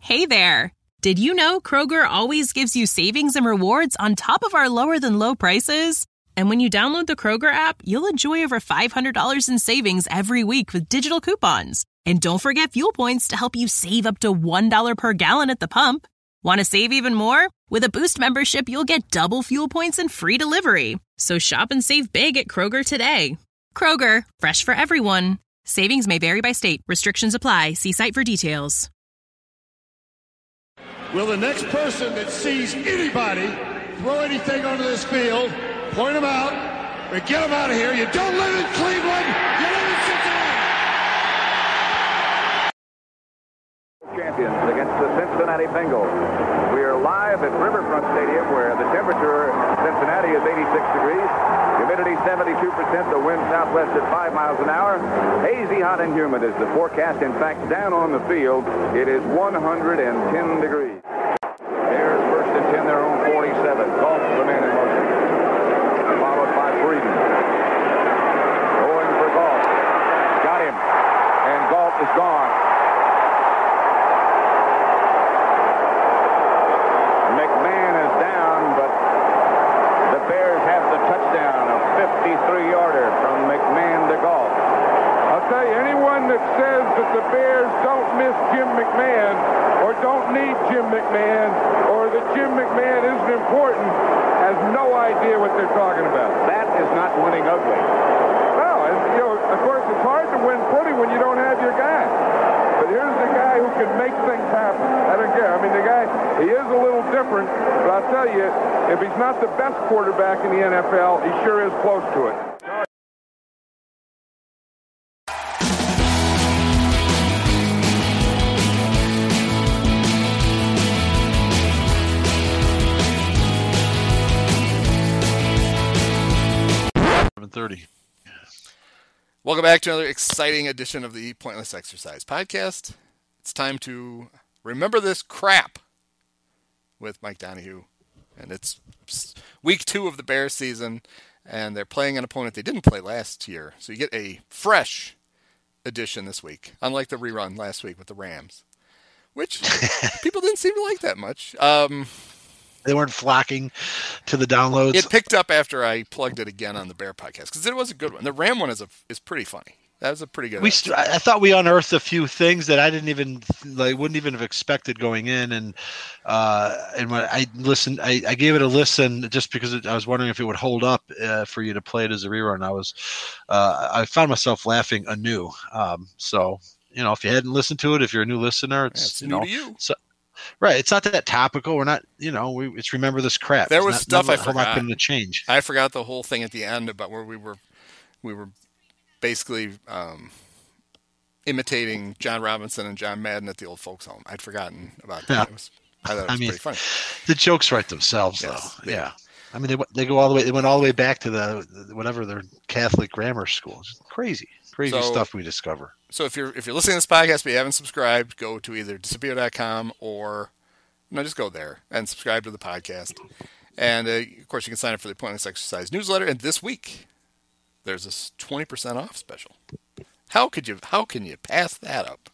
Hey there! Did you know Kroger always gives you savings and rewards on top of our lower-than-low prices? And when you download the Kroger app, you'll enjoy over $500 in savings every week with digital coupons. And don't forget fuel points to help you save up to $1 per gallon at the pump. Want to save even more? With a Boost membership, you'll get double fuel points and free delivery. So shop and save big at Kroger today. Kroger, fresh for everyone. Savings may vary by state. Restrictions apply. See site for details. Will the next person that sees anybody throw anything onto this field, point them out, and get them out of here? You don't live in Cleveland. You live in Cincinnati. Champions against the Cincinnati Bengals. We are live at Riverfront Stadium, where the temperature in Cincinnati is 86 degrees. Humidity 72%, the wind southwest at 5 miles an hour. Hazy, hot, and humid is the forecast. In fact, down on the field, it is 110 degrees. Here's first and 10, their own 47. Galt, the man in motion. Followed by Breeden. Going for Galt. Got him. And Galt is gone. McMahon is down, but the Bears have the touchdown, a 53-yarder from McMahon to Galt. I'll tell you, anyone that says that the Bears don't miss Jim McMahon or don't need Jim McMahon or that Jim McMahon isn't important has no idea what they're talking about. That is not winning ugly. Well, of course, it's hard to win pretty when you don't have your guy. But here's the guy who can make things happen. I don't care. I mean, the guy, he is a little different, but I'll tell you, if he's not the best quarterback in the NFL, he sure is close to it. Welcome back to another exciting edition of the Pointless Exercise Podcast. It's time to remember this crap with Mike Donahue. And it's week 2 of the Bears season, and they're playing an opponent they didn't play last year. So you get a fresh edition this week, unlike the rerun last week with the Rams, which people didn't seem to like that much. They weren't flocking to the downloads. It picked up after I plugged it again on the Bear podcast because it was a good one. The Ram one is pretty funny. That was a pretty good. I thought we unearthed a few things that I wouldn't even have expected going in, and when I listened, I gave it a listen just because I was wondering if it would hold up for you to play it as a rerun. I found myself laughing anew. So if you hadn't listened to it, if you're a new listener, it's new to you. So, right, it's not that topical. We're not, it's remember this crap. There was stuff I forgot. Going to change. I forgot the whole thing at the end about where we were basically imitating John Robinson and John Madden at the old folks' home. I'd forgotten about that. Yeah. I thought it was pretty funny. The jokes write themselves, yes, though. Yeah. I mean, they go all the way. They went all the way back to their Catholic grammar school. It's crazy stuff we discover. So if you're listening to this podcast but you haven't subscribed, go to either Disappear.com or just go there and subscribe to the podcast. And of course, you can sign up for the Pointless Exercise newsletter. And this week, there's this 20% off special. How can you pass that up?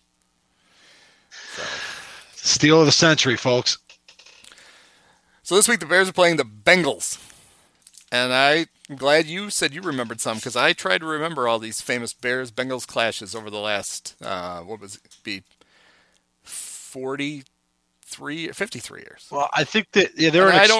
So, steal of the century, folks. So this week the Bears are playing the Bengals. And I'm glad you said you remembered some, because I tried to remember all these famous Bears-Bengals clashes over the last, 53 years. Well, I think that they were an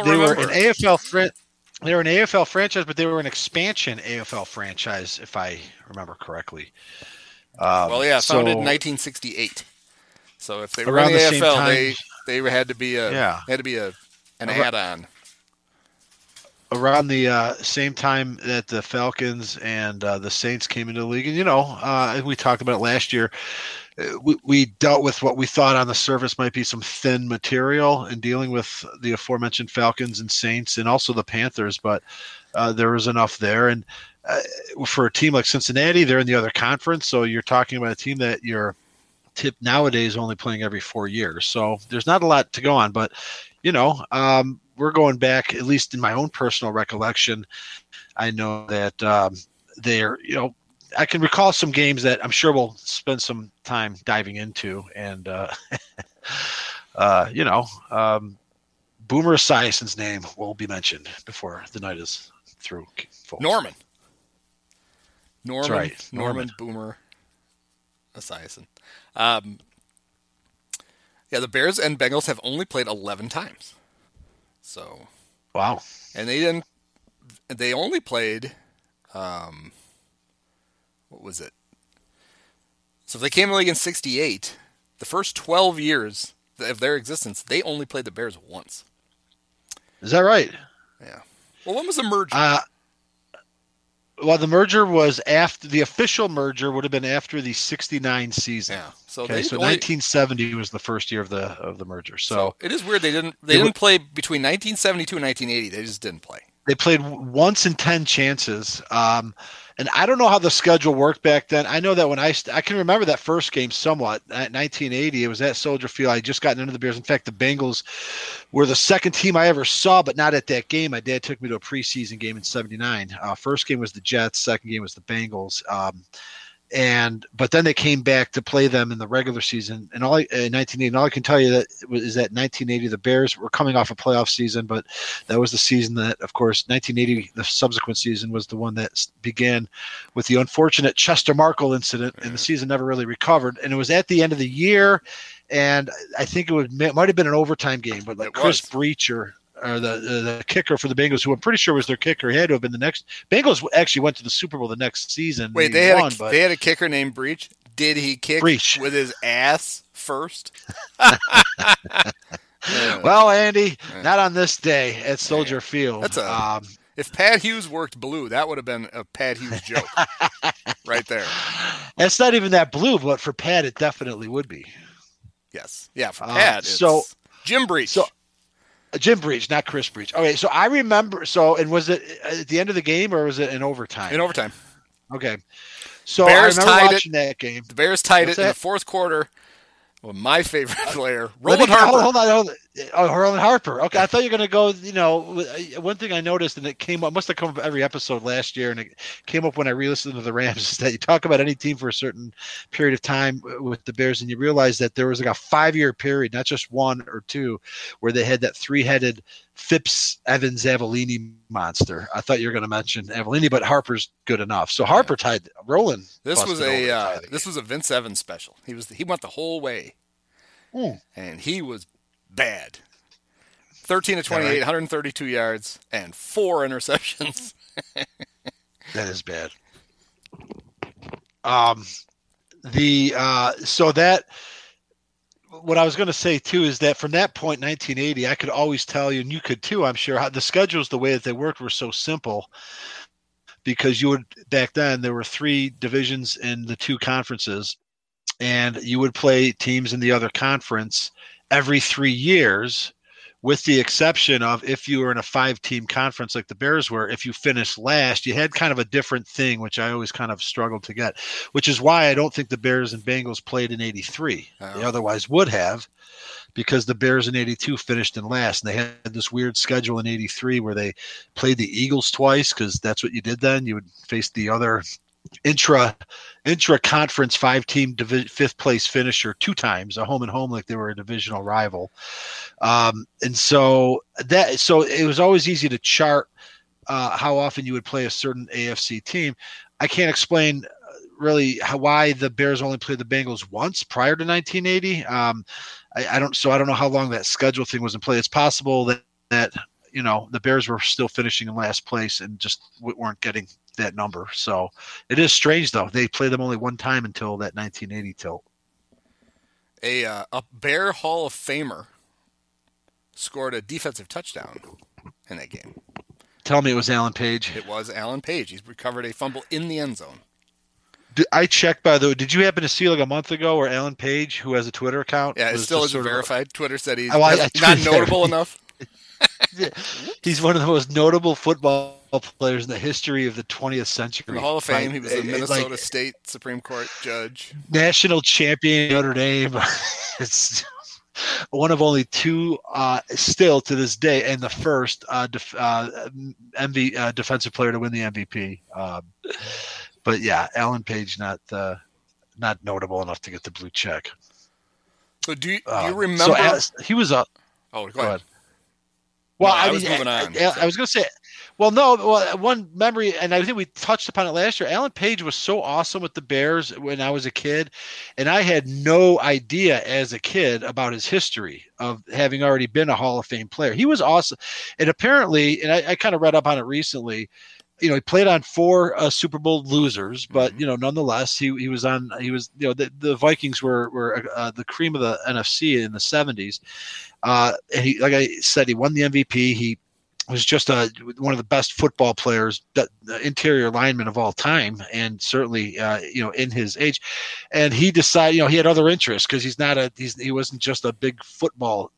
AFL franchise, but they were an expansion AFL franchise, if I remember correctly. Founded in 1968. So if they were in the AFL, they had to be an add-on. Around the same time that the Falcons and the Saints came into the league, and we talked about it last year. We dealt with what we thought on the surface might be some thin material in dealing with the aforementioned Falcons and Saints, and also the Panthers, but there was enough there. And for a team like Cincinnati, they're in the other conference, so you're talking about a team that you're nowadays only playing every 4 years. So there's not a lot to go on, but we're going back, at least in my own personal recollection. I know that they're, I can recall some games that I'm sure we'll spend some time diving into. And Boomer Esiason's name will be mentioned before the night is through. Folks. Norman right. Norman Boomer Esiason. The Bears and Bengals have only played 11 times. So wow. And they only played what was it? So if they came in the league in 1968, the first 12 years of their existence, they only played the Bears once. Is that right? Yeah. Well, when was the merger? Well, the merger was after the official merger would have been after the 1969 season. Yeah. So 1970 was the first year of the merger. So it is weird they didn't play between 1972 and 1980. They just didn't play. They played once in 10 chances. And I don't know how the schedule worked back then. I know that when I can remember that first game somewhat. At 1980, it was at Soldier Field. I had just gotten into the Bears. In fact, the Bengals were the second team I ever saw, but not at that game. My dad took me to a preseason game in '79. First game was the Jets. Second game was the Bengals. But then they came back to play them in the regular season. And in 1980, and all I can tell you is that 1980, the Bears were coming off a playoff season, but that was the season that, of course, 1980, the subsequent season was the one that began with the unfortunate Chester Markle incident, and the season never really recovered. And it was at the end of the year, and I think it might have been an overtime game, but like Chris Breacher, or the kicker for the Bengals, who I'm pretty sure was their kicker. He had to have been the next. Bengals actually went to the Super Bowl the next season. Wait, they had a kicker named Breach. Did he kick with his ass first? Well, Andy, not on this day at Soldier Field. If Pat Hughes worked blue, that would have been a Pat Hughes joke right there. It's not even that blue, but for Pat, it definitely would be. Yes. Yeah, for Pat, it's Jim Breach. Jim Breach, not Chris Breach. Okay, so I remember. And was it at the end of the game or was it in overtime? In overtime. Okay. So Bears I remember watching that game. The Bears tied it in the fourth quarter. Well, my favorite player, Roland Harper. Hold on. Oh, Roland Harper. Okay, I thought you were going to go, one thing I noticed, and it must have come up every episode last year, and it came up when I re-listened to the Rams, is that you talk about any team for a certain period of time with the Bears, and you realize that there was like a 5-year period, not just one or two, where they had that 3-headed Phipps, Evans, Avellini monster. I thought you were going to mention Avellini, but Harper's good enough. So Harper tied Roland. This was a Vince Evans special. He went the whole way, and he was bad. 13 of 28, 132 yards, and 4 interceptions. That is bad. What I was going to say too is that from that point, 1980, I could always tell you, and you could too, I'm sure, how the schedules, the way that they worked, were so simple, because back then there were 3 divisions in the 2 conferences, and you would play teams in the other conference every 3 years, with the exception of if you were in a 5-team conference like the Bears were, if you finished last, you had kind of a different thing, which I always kind of struggled to get, which is why I don't think the Bears and Bengals played in 83. They otherwise would have, because the Bears in 82 finished in last, and they had this weird schedule in 83 where they played the Eagles twice, because that's what you did then. You would face the other intra-conference 5-team 5th place finisher 2 times, a home and home, like they were a divisional rival. And so it was always easy to chart how often you would play a certain AFC team. I can't explain really why the Bears only played the Bengals once prior to 1980. I don't know how long that schedule thing was in play. It's possible that the Bears were still finishing in last place and just weren't getting that number. So it is strange, though. They played them only one time until that 1980 tilt. A Bear Hall of Famer scored a defensive touchdown in that game. Tell me it was Alan Page. It was Alan Page. He's recovered a fumble in the end zone. I checked, by the way. Did you happen to see like a month ago where Alan Page, who has a Twitter account? Yeah, it still isn't verified. Twitter said he's not notable enough. He's one of the most notable football players in the history of the 20th century. In the Hall of Fame, he was a Minnesota State Supreme Court judge. National champion Notre Dame. It's one of only 2 still to this day, and the first defensive player to win the MVP. But yeah, Alan Page not notable enough to get the blue check. So do you remember? He was a. Oh, go ahead. Well, no, I was moving on. I was going to say, well, no, one memory, and I think we touched upon it last year. Alan Page was so awesome with the Bears when I was a kid, and I had no idea as a kid about his history of having already been a Hall of Fame player. He was awesome, and apparently, and I kind of read up on it recently. He played on 4 Super Bowl losers, but nonetheless, he was the Vikings were the cream of the NFC in the 70s. And he, like I said, he won the MVP. He was just one of the best football players, interior lineman of all time, and certainly in his age. And he decided, he had other interests because he wasn't just a big football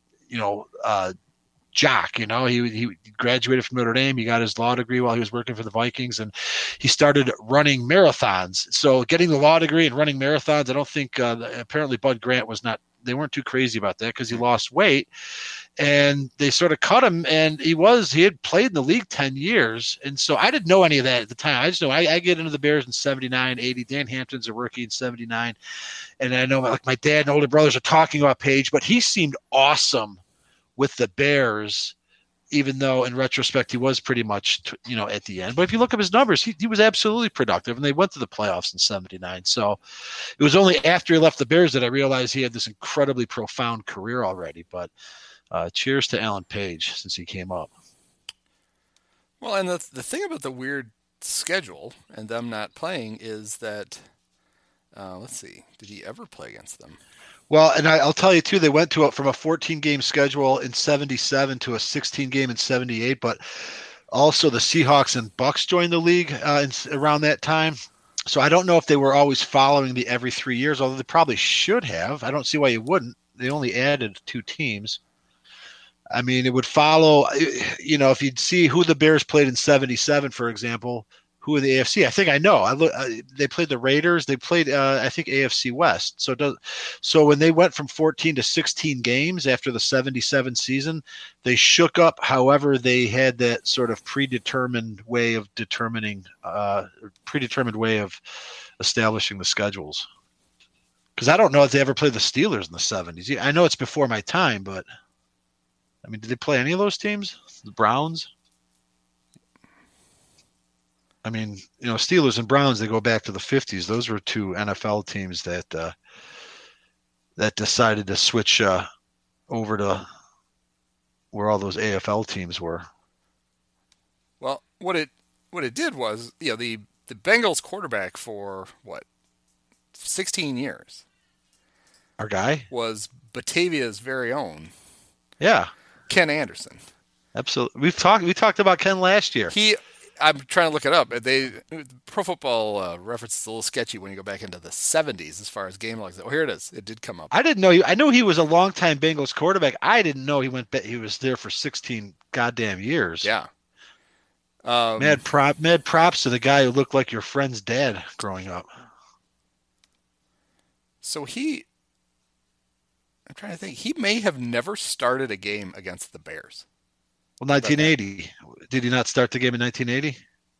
jock. He graduated from Notre Dame. He got his law degree while he was working for the Vikings, and he started running marathons. So getting the law degree and running marathons, I don't think apparently Bud Grant they weren't too crazy about that because he lost weight, and they sort of cut him. And he had played in the league 10 years. And so I didn't know any of that at the time. I just know I get into the Bears in 79, 80. Dan Hampton's a rookie in 79. And I know my dad and older brothers are talking about Page, but he seemed awesome with the Bears, even though in retrospect he was pretty much at the end. But if you look up his numbers, he was absolutely productive, and they went to the playoffs in 79. So it was only after he left the Bears that I realized he had this incredibly profound career already. But cheers to Alan Page since he came up. Well, and the thing about the weird schedule and them not playing is that let's see, did he ever play against them? Well, and I'll tell you, too, they went from a 14-game schedule in 77 to a 16-game in 78, but also the Seahawks and Bucks joined the league around that time. So I don't know if they were always following the every 3 years, although they probably should have. I don't see why you wouldn't. They only added 2 teams. I mean, it would follow, if you'd see who the Bears played in 77, for example, who in the AFC? I think I know. They played the Raiders. They played, I think, AFC West. So when they went from 14 to 16 games after the 77 season, they shook up. However, they had that sort of predetermined way of establishing the schedules. Because I don't know if they ever played the Steelers in the 70s. I know it's before my time, but I mean, did they play any of those teams? The Browns? I mean, Steelers and Browns, they go back to the 50s. Those were 2 NFL teams that decided to switch over to where all those AFL teams were. Well, what it did was, the Bengals quarterback for 16 years. Our guy was Batavia's very own. Yeah, Ken Anderson. Absolutely. We talked about Ken last year. I'm trying to look it up. Pro Football Reference is a little sketchy when you go back into the 70s as far as game logs. Oh, here it is. It did come up. I didn't know I know he was a longtime Bengals quarterback. I didn't know he was there for 16 goddamn years. Yeah. Mad props to the guy who looked like your friend's dad growing up. So I'm trying to think. He may have never started a game against the Bears. Well, 1980. Did he not start the game in 1980?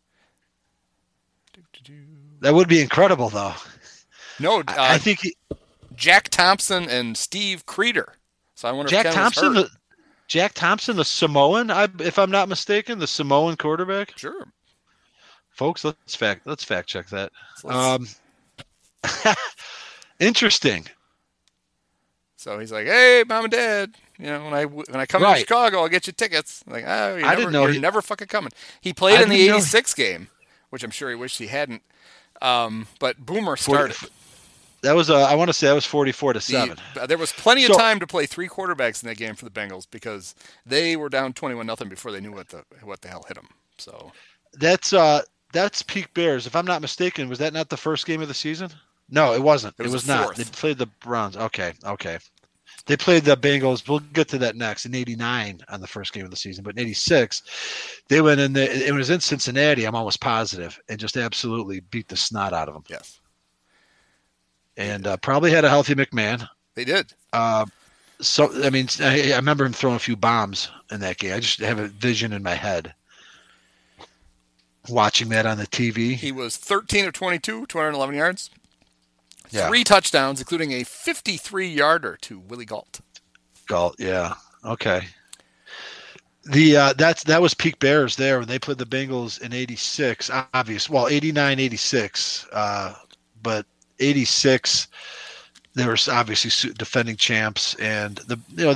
That would be incredible, though. No, I think Jack Thompson and Steve Creeder. So I wonder if Ken was hurt. Jack Thompson, the Samoan, if I'm not mistaken, the Samoan quarterback. Sure, folks, let's fact check that. Interesting. So he's like, "Hey, Mom and Dad, when I come to Chicago, I'll get you tickets." Like, I didn't know you're never fucking coming. He played in the '86 game, which I'm sure he wished he hadn't. But Boomer started. That was I want to say that was 44-7. There was plenty of time to play 3 quarterbacks in that game for the Bengals because they were down 21-0 before they knew what the hell hit them. So that's peak Bears. If I'm not mistaken, was that not the first game of the season? No, it wasn't. It was not. They played the Browns. Okay. They played the Bengals. We'll get to that next in '89 on the first game of the season. But in '86, they went in there. It was in Cincinnati, I'm almost positive, and just absolutely beat the snot out of them. Yes. And probably had a healthy McMahon. They did. So, I mean, I remember him throwing a few bombs in that game. I just have a vision in my head watching that on the TV. He was 13 of 22, 211 yards. Yeah. 3 touchdowns, including a 53-yarder to Willie Gault. Gault, yeah. Okay. That was peak Bears there when they played the Bengals in 86. Obvious. Well, 89, 86. But 86, they were obviously defending champs, and the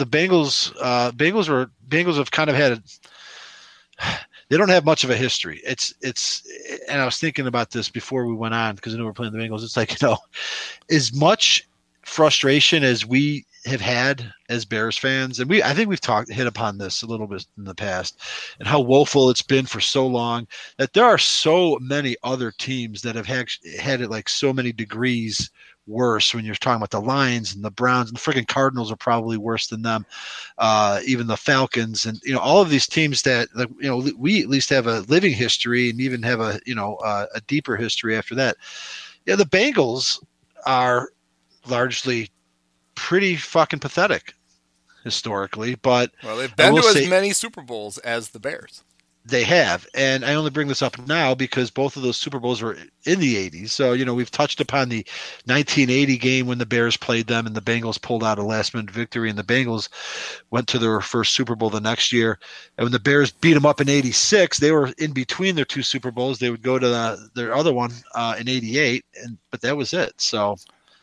Bengals have kind of had they don't have much of a history. It's and I was thinking about this before we went on because I know we're playing the Bengals. It's like, as much frustration as we have had as Bears fans, and I think we've hit upon this a little bit in the past, and how woeful it's been for so long, that there are so many other teams that have had it like so many degrees worse. When you're talking about the Lions and the Browns, and the freaking Cardinals are probably worse than them, even the Falcons, and all of these teams that we at least have a living history and even have a deeper history after that. Yeah, the Bengals are largely pretty fucking pathetic historically, but they've been to as many Super Bowls as the Bears. They have, and I only bring this up now because both of those Super Bowls were in the 80s. So, we've touched upon the 1980 game when the Bears played them and the Bengals pulled out a last-minute victory, and the Bengals went to their first Super Bowl the next year. And when the Bears beat them up in 86, they were in between their 2 Super Bowls. They would go to their other one in 88, but that was it. So,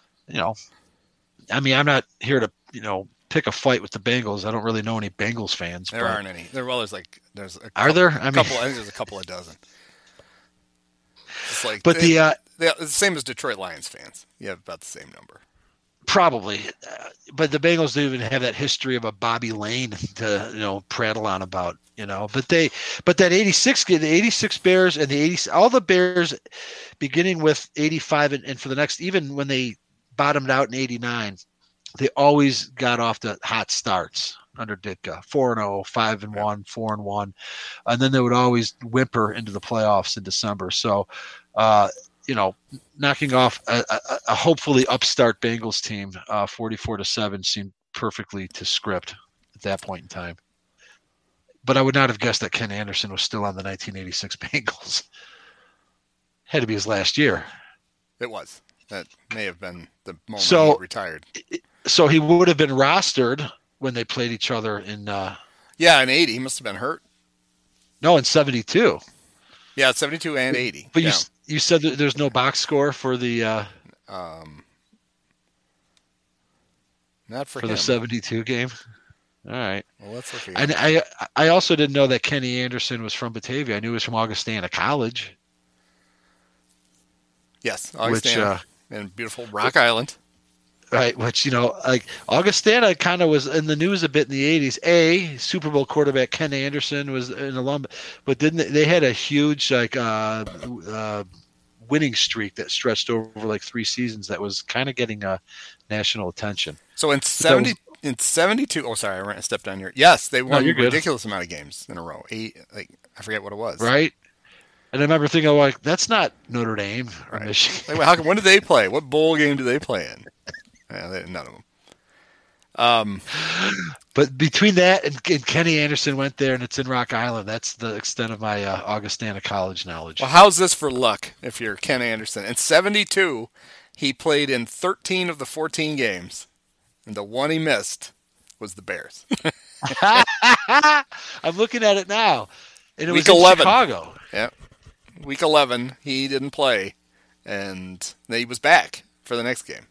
I'm not here to, pick a fight with the Bengals. I don't really know any Bengals fans. There aren't any. There's a couple, are there? I think there's a couple of dozen. It's like, but the same as Detroit Lions fans. You have about the same number. Probably, but the Bengals don't even have that history of a Bobby Lane to prattle on about. But that 86 Bears and the 80, all the Bears, beginning with 85 and for the next, even when they bottomed out in 89. They always got off to hot starts under Ditka, 4-0, 5-1, 4-1, and then they would always whimper into the playoffs in December. So, knocking off a hopefully upstart Bengals team, 44-7, seemed perfectly to script at that point in time. But I would not have guessed that Ken Anderson was still on the 1986 Bengals. Had to be his last year. It was. That may have been the moment he retired. So he would have been rostered when they played each other in... in 80. He must have been hurt. No, in 72. Yeah, 72 and 80. But you said that there's no box score for the... not for the 72 game? All right. Well, let's look again. And I also didn't know that Kenny Anderson was from Batavia. I knew he was from Augustana College. Yes, Augustana. And beautiful Rock Island. Right, which, like Augustana kind of was in the news a bit in the 80s. Super Bowl quarterback Ken Anderson was an alum, but they had a huge winning streak that stretched over like 3 seasons that was kind of getting national attention. So in 72, oh sorry, I stepped on your. Yes, they won a ridiculous amount of games in a row. 8, I forget what it was. Right. And I remember thinking, like, that's not Notre Dame or Michigan. Like, when did they play? What bowl game do they play in? None of them. But between that and Kenny Anderson went there, and it's in Rock Island. That's the extent of my Augustana College knowledge. Well, how's this for luck if you're Ken Anderson? In 72, he played in 13 of the 14 games, and the one he missed was the Bears. I'm looking at it now. And it Week was in 11. Chicago. Yeah. Week 11, he didn't play, and he was back for the next game.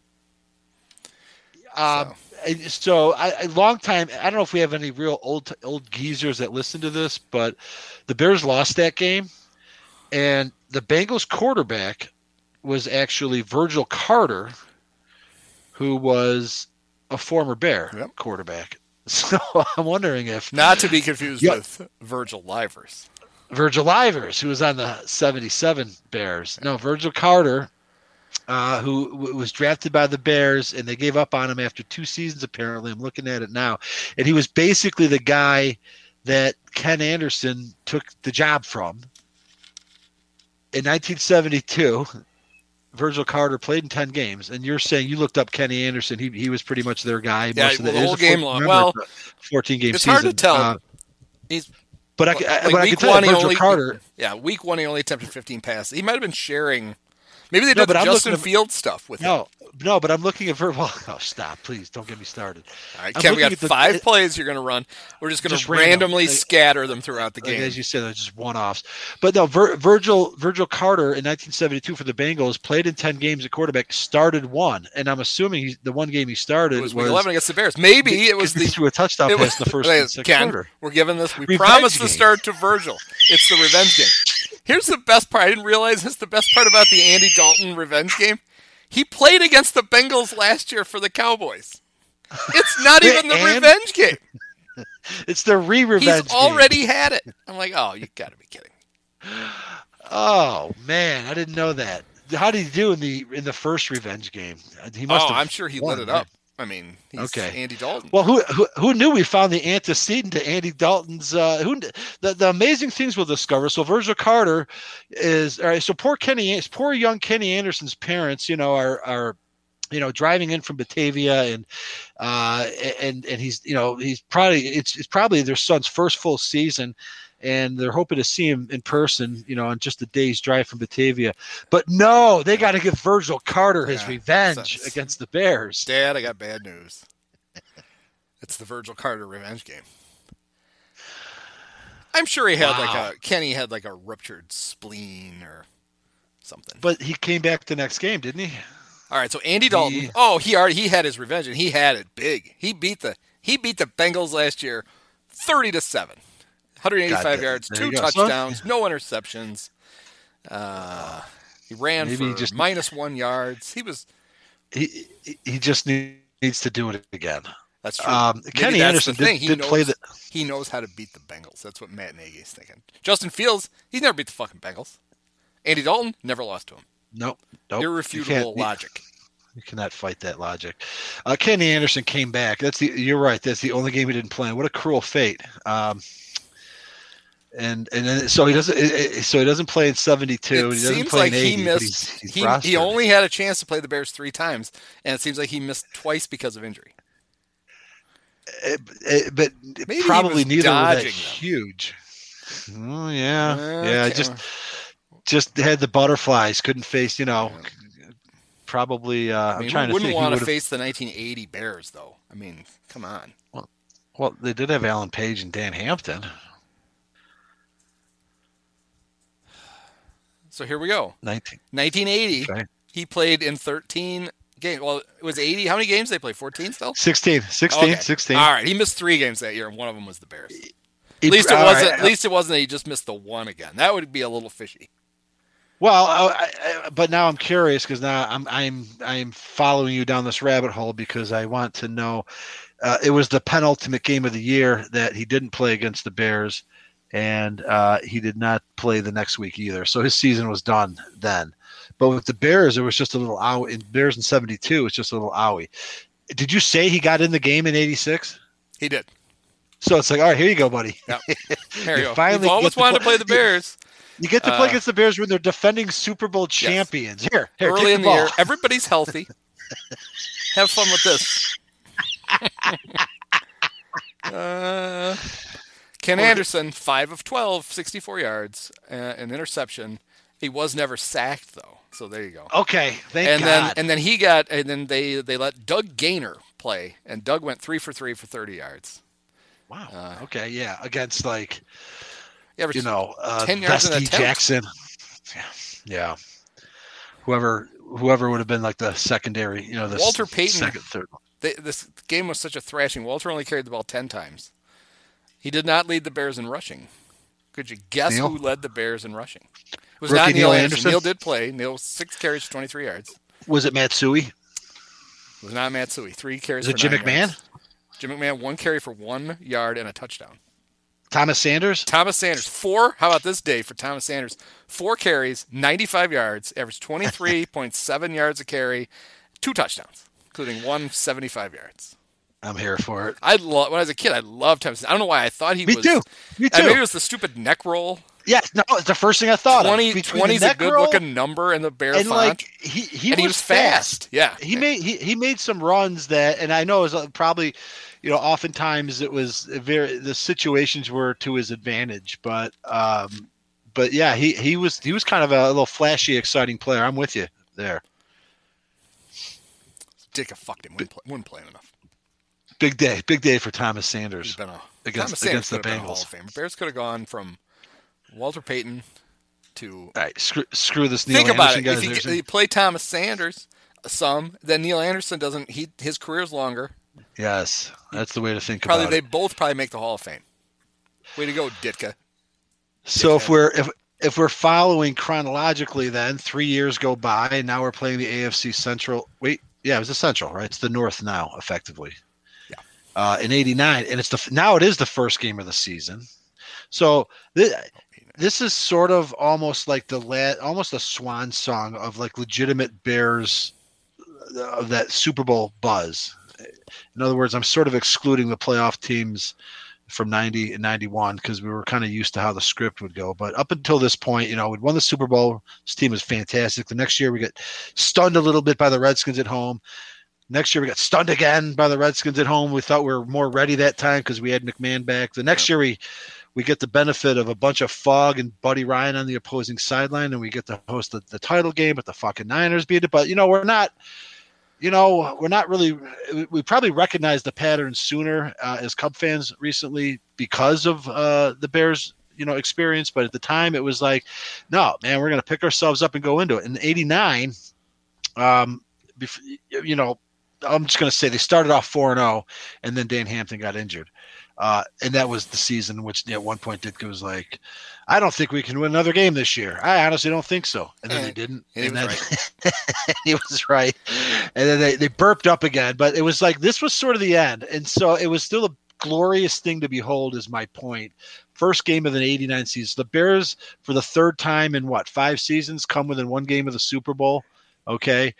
So a long time. I don't know if we have any real old geezers that listen to this, but the Bears lost that game, and the Bengals quarterback was actually Virgil Carter, who was a former Bear quarterback. So I'm wondering if not to be confused with Virgil Livers. Virgil Livers, who was on the 77 Bears. No, Virgil Carter, who was drafted by the Bears, and they gave up on him after 2 seasons, apparently. I'm looking at it now. And he was basically the guy that Ken Anderson took the job from. In 1972, Virgil Carter played in 10 games, and you're saying you looked up Kenny Anderson. He was pretty much their guy. Yeah, most of the whole game long. Well, 14-game it's season. Hard to tell. But I can tell you, Virgil Carter. Yeah, week 1 he only attempted 15 passes. He might have been sharing. Maybe they No, did the but I'm Justin looking at- Fields stuff with him. No, but I'm looking at verbal. Oh, stop, please, don't get me started. All right, I'm Ken, we got looking at 5 plays you're going to run. We're just going Just to random. randomly Like- scatter them throughout the Like, game. as you said, they're just one-offs. But no, Virgil Carter in 1972 for the Bengals played in 10 games at quarterback, started 1, and I'm assuming the one game he started It was week 11 against the Bears. Maybe it was he threw a touchdown it pass in the first and second Ken, quarter. we're giving this. We Revenge promised the game. start to Virgil. It's the revenge game. Here's the best part. I didn't realize this. The best part about the Andy Dalton revenge game. He played against the Bengals last year for the Cowboys. It's not even the And- revenge game. It's the revenge. He's already had it. I'm like, oh, you got to be kidding. Oh man, I didn't know that. How did he do in the first revenge game? He must have I'm sure he won, lit it right? up. I mean, he's Okay. Andy Dalton. Well, who knew we found the antecedent to Andy Dalton's? The amazing things we'll discover. So Virgil Carter is all right. So poor young Kenny Anderson's parents, are driving in from Batavia, and he's he's probably it's probably their son's first full season. And they're hoping to see him in person, on just a day's drive from Batavia. But no, they got to give Virgil Carter his revenge against the Bears. Dad, I got bad news. It's the Virgil Carter revenge game. I'm sure he had Kenny had like a ruptured spleen or something. But he came back the next game, didn't he? All right, so Andy Dalton. He had his revenge, and he had it big. He beat the Bengals last year, 30-7. 185 yards, 2 touchdowns, no interceptions. He ran for just -1 yards. He just needs to do it again. That's true. Kenny Anderson did play the. He knows how to beat the Bengals. That's what Matt Nagy's thinking. Justin Fields, he's never beat the fucking Bengals. Andy Dalton never lost to him. Nope. Irrefutable logic. You cannot fight that logic. Kenny Anderson came back. You're right. That's the only game he didn't play in. What a cruel fate. And then so he doesn't play in 72. It And he doesn't seems play like in 80, he missed. He's He rostered. only had a chance to play the Bears 3 times, and it seems like he missed twice because of injury. But Maybe he probably was neither were that dodging them. huge. Oh yeah, Okay. Just had the butterflies. Couldn't face. Probably. I mean, I'm trying to wouldn't think. want to face the 1980 Bears, though. I mean, come on. Well, they did have Alan Page and Dan Hampton. So here we go. 1980. Okay. He played in 13 games. Well, it was 80. How many games did they play? 14 still? 16. Okay. 16. All right. He missed 3 games that year, and one of them was the Bears. At At least it wasn't that he just missed the one again. That would be a little fishy. Well, but now I'm curious because now I'm following you down this rabbit hole because I want to know. It was the penultimate game of the year that he didn't play against the Bears, and he did not play the next week either. So his season was done then. But with the Bears, it was just a little owie. In Bears in 72, it's just a little owie. Did you say he got in the game in 86? He did. So it's like, all right, here you go, buddy. Yeah. There you go. Finally You've always get to wanted to play the Bears. You get to play against the Bears when they're defending Super Bowl champions. Here, Early take in the ball. year. Everybody's healthy. Have fun with this. Ken Anderson, 5 of 12, 64 yards, an interception. He was never sacked though, so there you go. Okay, thank God. And then they let Doug Gaynor play, and Doug went 3 for 3 for 30 yards. Wow. Okay, yeah, against 10 yards in Dusty attempt. Jackson. Yeah. Whoever would have been like the secondary, the Walter Payton. second, third. This game was such a thrashing. Walter only carried the ball 10 times. He did not lead the Bears in rushing. Could you guess Neil? who led the Bears in rushing? It was Rookie not Neil Neil Anderson. Anderson? Neil did play. Neil 6 carries, 23 yards. Was it Matsui? It was not Matsui. 3 carries. Was it for Jim 9 McMahon? yards. Jim McMahon 1 carry for 1 yard and a touchdown. Thomas Sanders? Thomas Sanders 4. How about this day for Thomas Sanders? 4 carries, 95 yards, averaged 23.7 yards a carry, 2 touchdowns, including 1 75 yards. I'm here for it. When I was a kid, I loved Thomas. I don't know why I thought he Me was. too. Me Maybe too. it was the stupid neck roll. Yes, no, it's the first thing I thought. 20 of. Between 20's the a neck good roll looking number in the Bear and font. He was fast. Yeah. He made some runs that, and I know it was probably, oftentimes it was the situations were to his advantage, but yeah, he was kind of a little flashy, exciting player. I'm with you. there. Ditka fucked him. Wouldn't play him enough. Big day for Thomas Sanders against the Bengals. Bears could have gone from Walter Payton to. All right, screw this Neil Think Anderson about it. guy. If you play Thomas Sanders then Neil Anderson doesn't. His career's longer. Yes, that's the way to think about it. They both probably make the Hall of Fame. Way to go, Ditka. So if we're following chronologically, then 3 years go by, and now we're playing the AFC Central. Wait, yeah, it was the Central, right? It's the North now, effectively. Yeah. In '89, and now it is the first game of the season. So this is sort of almost like almost a swan song of like legitimate Bears of that Super Bowl buzz. In other words, I'm sort of excluding the playoff teams from 90 and 91 because we were kind of used to how the script would go. But up until this point, we'd won the Super Bowl. This team was fantastic. The next year we get stunned a little bit by the Redskins at home. Next year we got stunned again by the Redskins at home. We thought we were more ready that time because we had McMahon back. The next year we get the benefit of a bunch of fog and Buddy Ryan on the opposing sideline, and we get to host the title game, but the fucking Niners beat it. But, we're not really – we probably recognized the pattern sooner as Cub fans recently because of the Bears, experience. But at the time it was like, no, man, we're going to pick ourselves up and go into it. In '89, I'm just going to say they started off 4-0, and then Dan Hampton got injured. And that was the season in which at one point Ditka was like, I don't think we can win another game this year. I honestly don't think so. And then they didn't. And he was right. He was right. And then they burped up again. But it was like this was sort of the end. And so it was still a glorious thing to behold is my point. First game of the '89 season. The Bears, for the third time in 5 seasons, come within one game of the Super Bowl. Okay.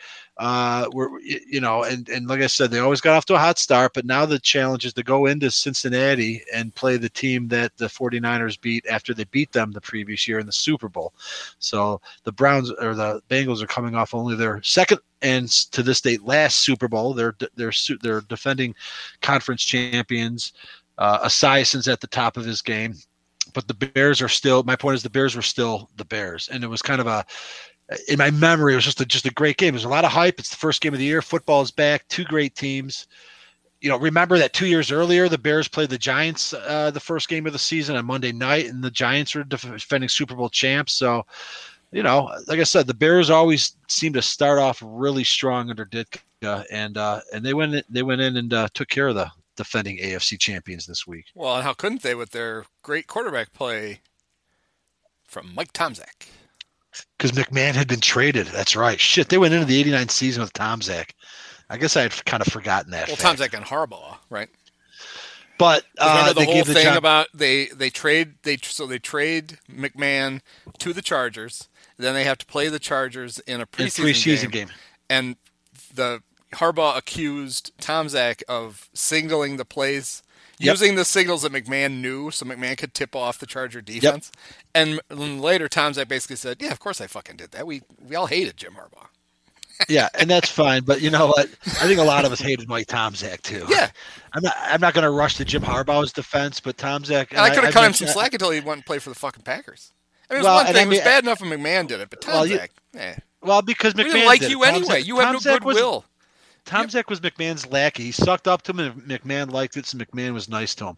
And like I said, they always got off to a hot start, but now the challenge is to go into Cincinnati and play the team that the 49ers beat after they beat them the previous year in the Super Bowl. So the Bengals are coming off only their second and to this date last Super Bowl. They're defending conference champions. Esiason's at the top of his game, but the Bears are still. My point is the Bears were still the Bears, and it was kind of in my memory, it was just a great game. There's a lot of hype. It's the first game of the year. Football is back. 2 great teams. Remember that 2 years earlier, the Bears played the Giants the first game of the season on Monday night, and the Giants were defending Super Bowl champs. So, like I said, the Bears always seem to start off really strong under Ditka, and they went in and took care of the defending AFC champions this week. Well, and how couldn't they with their great quarterback play from Mike Tomczak? Because McMahon had been traded. That's right. Shit, they went into the '89 season with Tomczak. I guess I had kind of forgotten that. Well, Tomczak and Harbaugh, right? But remember the whole thing about they trade McMahon to the Chargers. Then they have to play the Chargers in a preseason game. And the Harbaugh accused Tomczak of signaling the plays. Using the signals that McMahon knew so McMahon could tip off the Charger defense. Yep. And later, Tomczak basically said, yeah, of course I fucking did that. We all hated Jim Harbaugh. Yeah, and that's fine. But you know what? I think a lot of us hated Mike Tomczak, too. Yeah. I'm not going to rush to Jim Harbaugh's defense, but Tomczak... And I could have cut him some slack until he went and play for the fucking Packers. I mean, it was one thing. It was bad enough when McMahon did it, but Tomczak, because McMahon we didn't like did you it. anyway. You had no goodwill. Tomczak was McMahon's lackey. He sucked up to him, and McMahon liked it, so McMahon was nice to him.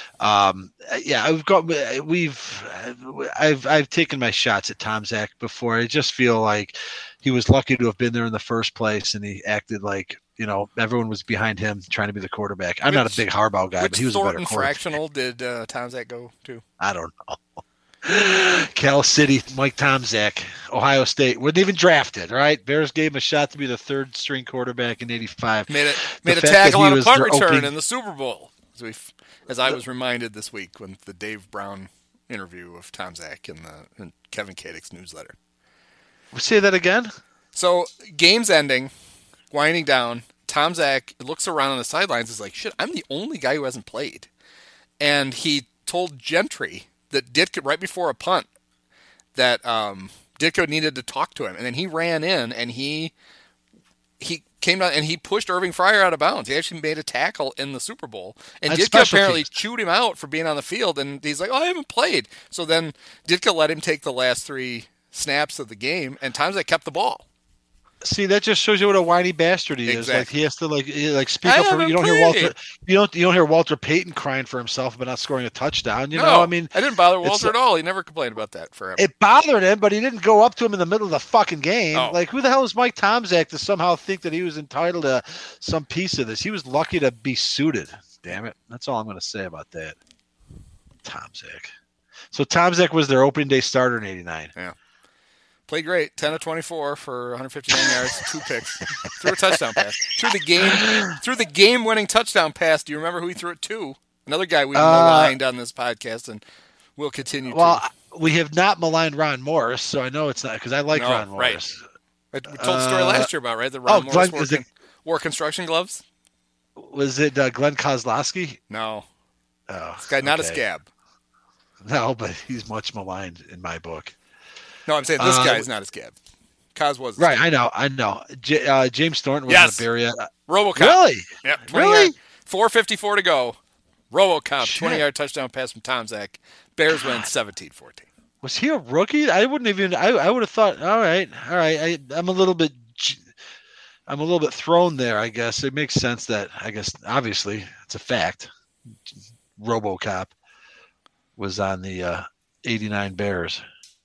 I've taken my shots at Tomczak before. I just feel like he was lucky to have been there in the first place, and he acted like everyone was behind him trying to be the quarterback. I'm not a big Harbaugh guy, but he was a better quarterback. Which fractional did Tomczak go to? I don't know. Cal City, Mike Tomczak, Ohio State. Wasn't even drafted, right? Bears gave him a shot to be the third string quarterback in '85. Made a tackle on a punt return in the Super Bowl, as I was reminded this week when the Dave Brown interview of Tomczak in Kevin Kadick's newsletter. Say that again? So, game's ending, winding down. Tomczak looks around on the sidelines and is like, shit, I'm the only guy who hasn't played. And he told Gentry that Ditka, right before a punt, that Ditka needed to talk to him. And then he ran in and he came down and he pushed Irving Fryer out of bounds. He actually made a tackle in the Super Bowl. And Ditka apparently chewed him out for being on the field. And he's like, I haven't played. So then Ditka let him take the last 3 snaps of the game, and Tomczak kept the ball. See, that just shows you what a whiny bastard he is. Exactly. Like he has to speak up for. You don't hear Walter. You don't hear Walter Payton crying for himself about not scoring a touchdown. You know, I mean, I didn't bother Walter at all. He never complained about that forever. It bothered him, but he didn't go up to him in the middle of the fucking game. Oh. Like, who the hell is Mike Tomczak to somehow think that he was entitled to some piece of this? He was lucky to be suited. Damn it. That's all I'm going to say about that. Tomczak. So Tomczak was their opening day starter in '89. Yeah. Played great. 10 of 24 for 159 yards, 2 picks. Threw a touchdown pass. Threw the game-winning touchdown pass. Do you remember who he threw it to? Another guy we maligned on this podcast, and we'll continue to. Well, we have not maligned Ron Morris, so I know it's not, because I like Ron Morris. Right. We told the story last year about, right? The Ron Morris wore construction gloves. Was it Glenn Kozlowski? No. Oh, this guy, not a scab. No, but he's much maligned in my book. No, I'm saying this guy is not a scab. Kaz was. Right, I know. James Thornton was in the Bear yet. RoboCop. Really? Yep. Really? 4:54 to go. RoboCop, 20-yard touchdown pass from Tomczak. Bears win 17-14. Was he a rookie? I wouldn't even. I would have thought. All right. I'm a little bit thrown there. I guess it makes sense that obviously it's a fact. RoboCop was on the '89 Bears.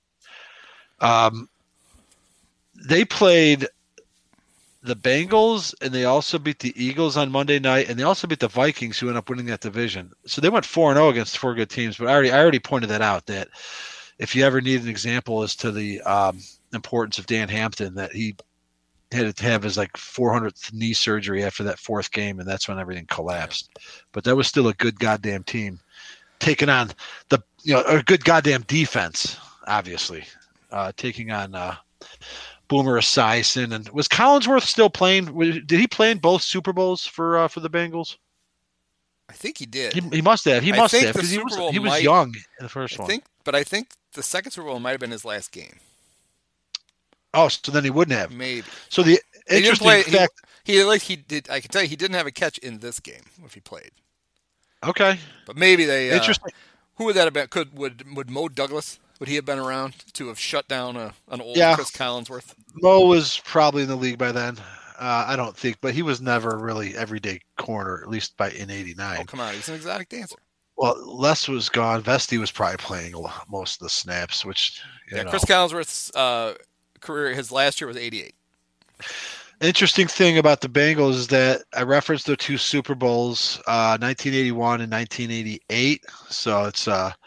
They played the Bengals, and they also beat the Eagles on Monday night, and they also beat the Vikings, who ended up winning that division. So they went 4-0 against 4 good teams. But I already pointed that out, that if you ever need an example as to the importance of Dan Hampton, that he had to have his 400th knee surgery after that 4th game, and that's when everything collapsed. But that was still a good goddamn team taking on a good goddamn defense, obviously. Taking on Boomer Esiason. And was Collinsworth still playing? Did he play in both Super Bowls for the Bengals? I think he did. He must have. He must have, because he was young in the first one. But I think the second Super Bowl might have been his last game. Oh, so then he wouldn't have. Maybe. So the interesting fact... He did. I can tell you, he didn't have a catch in this game if he played. Okay. But maybe they... Interesting. Who would that have been? Would Mo Douglas... Would he have been around to have shut down an old Chris Collinsworth? Mo was probably in the league by then. I don't think, but he was never really everyday corner, at least in '89. Oh, come on. He's an exotic dancer. Well, Les was gone. Vesti was probably playing most of the snaps, which, Chris Collinsworth's career, his last year was 88. Interesting thing about the Bengals is that I referenced their 2 Super Bowls, 1981 and 1988. So it's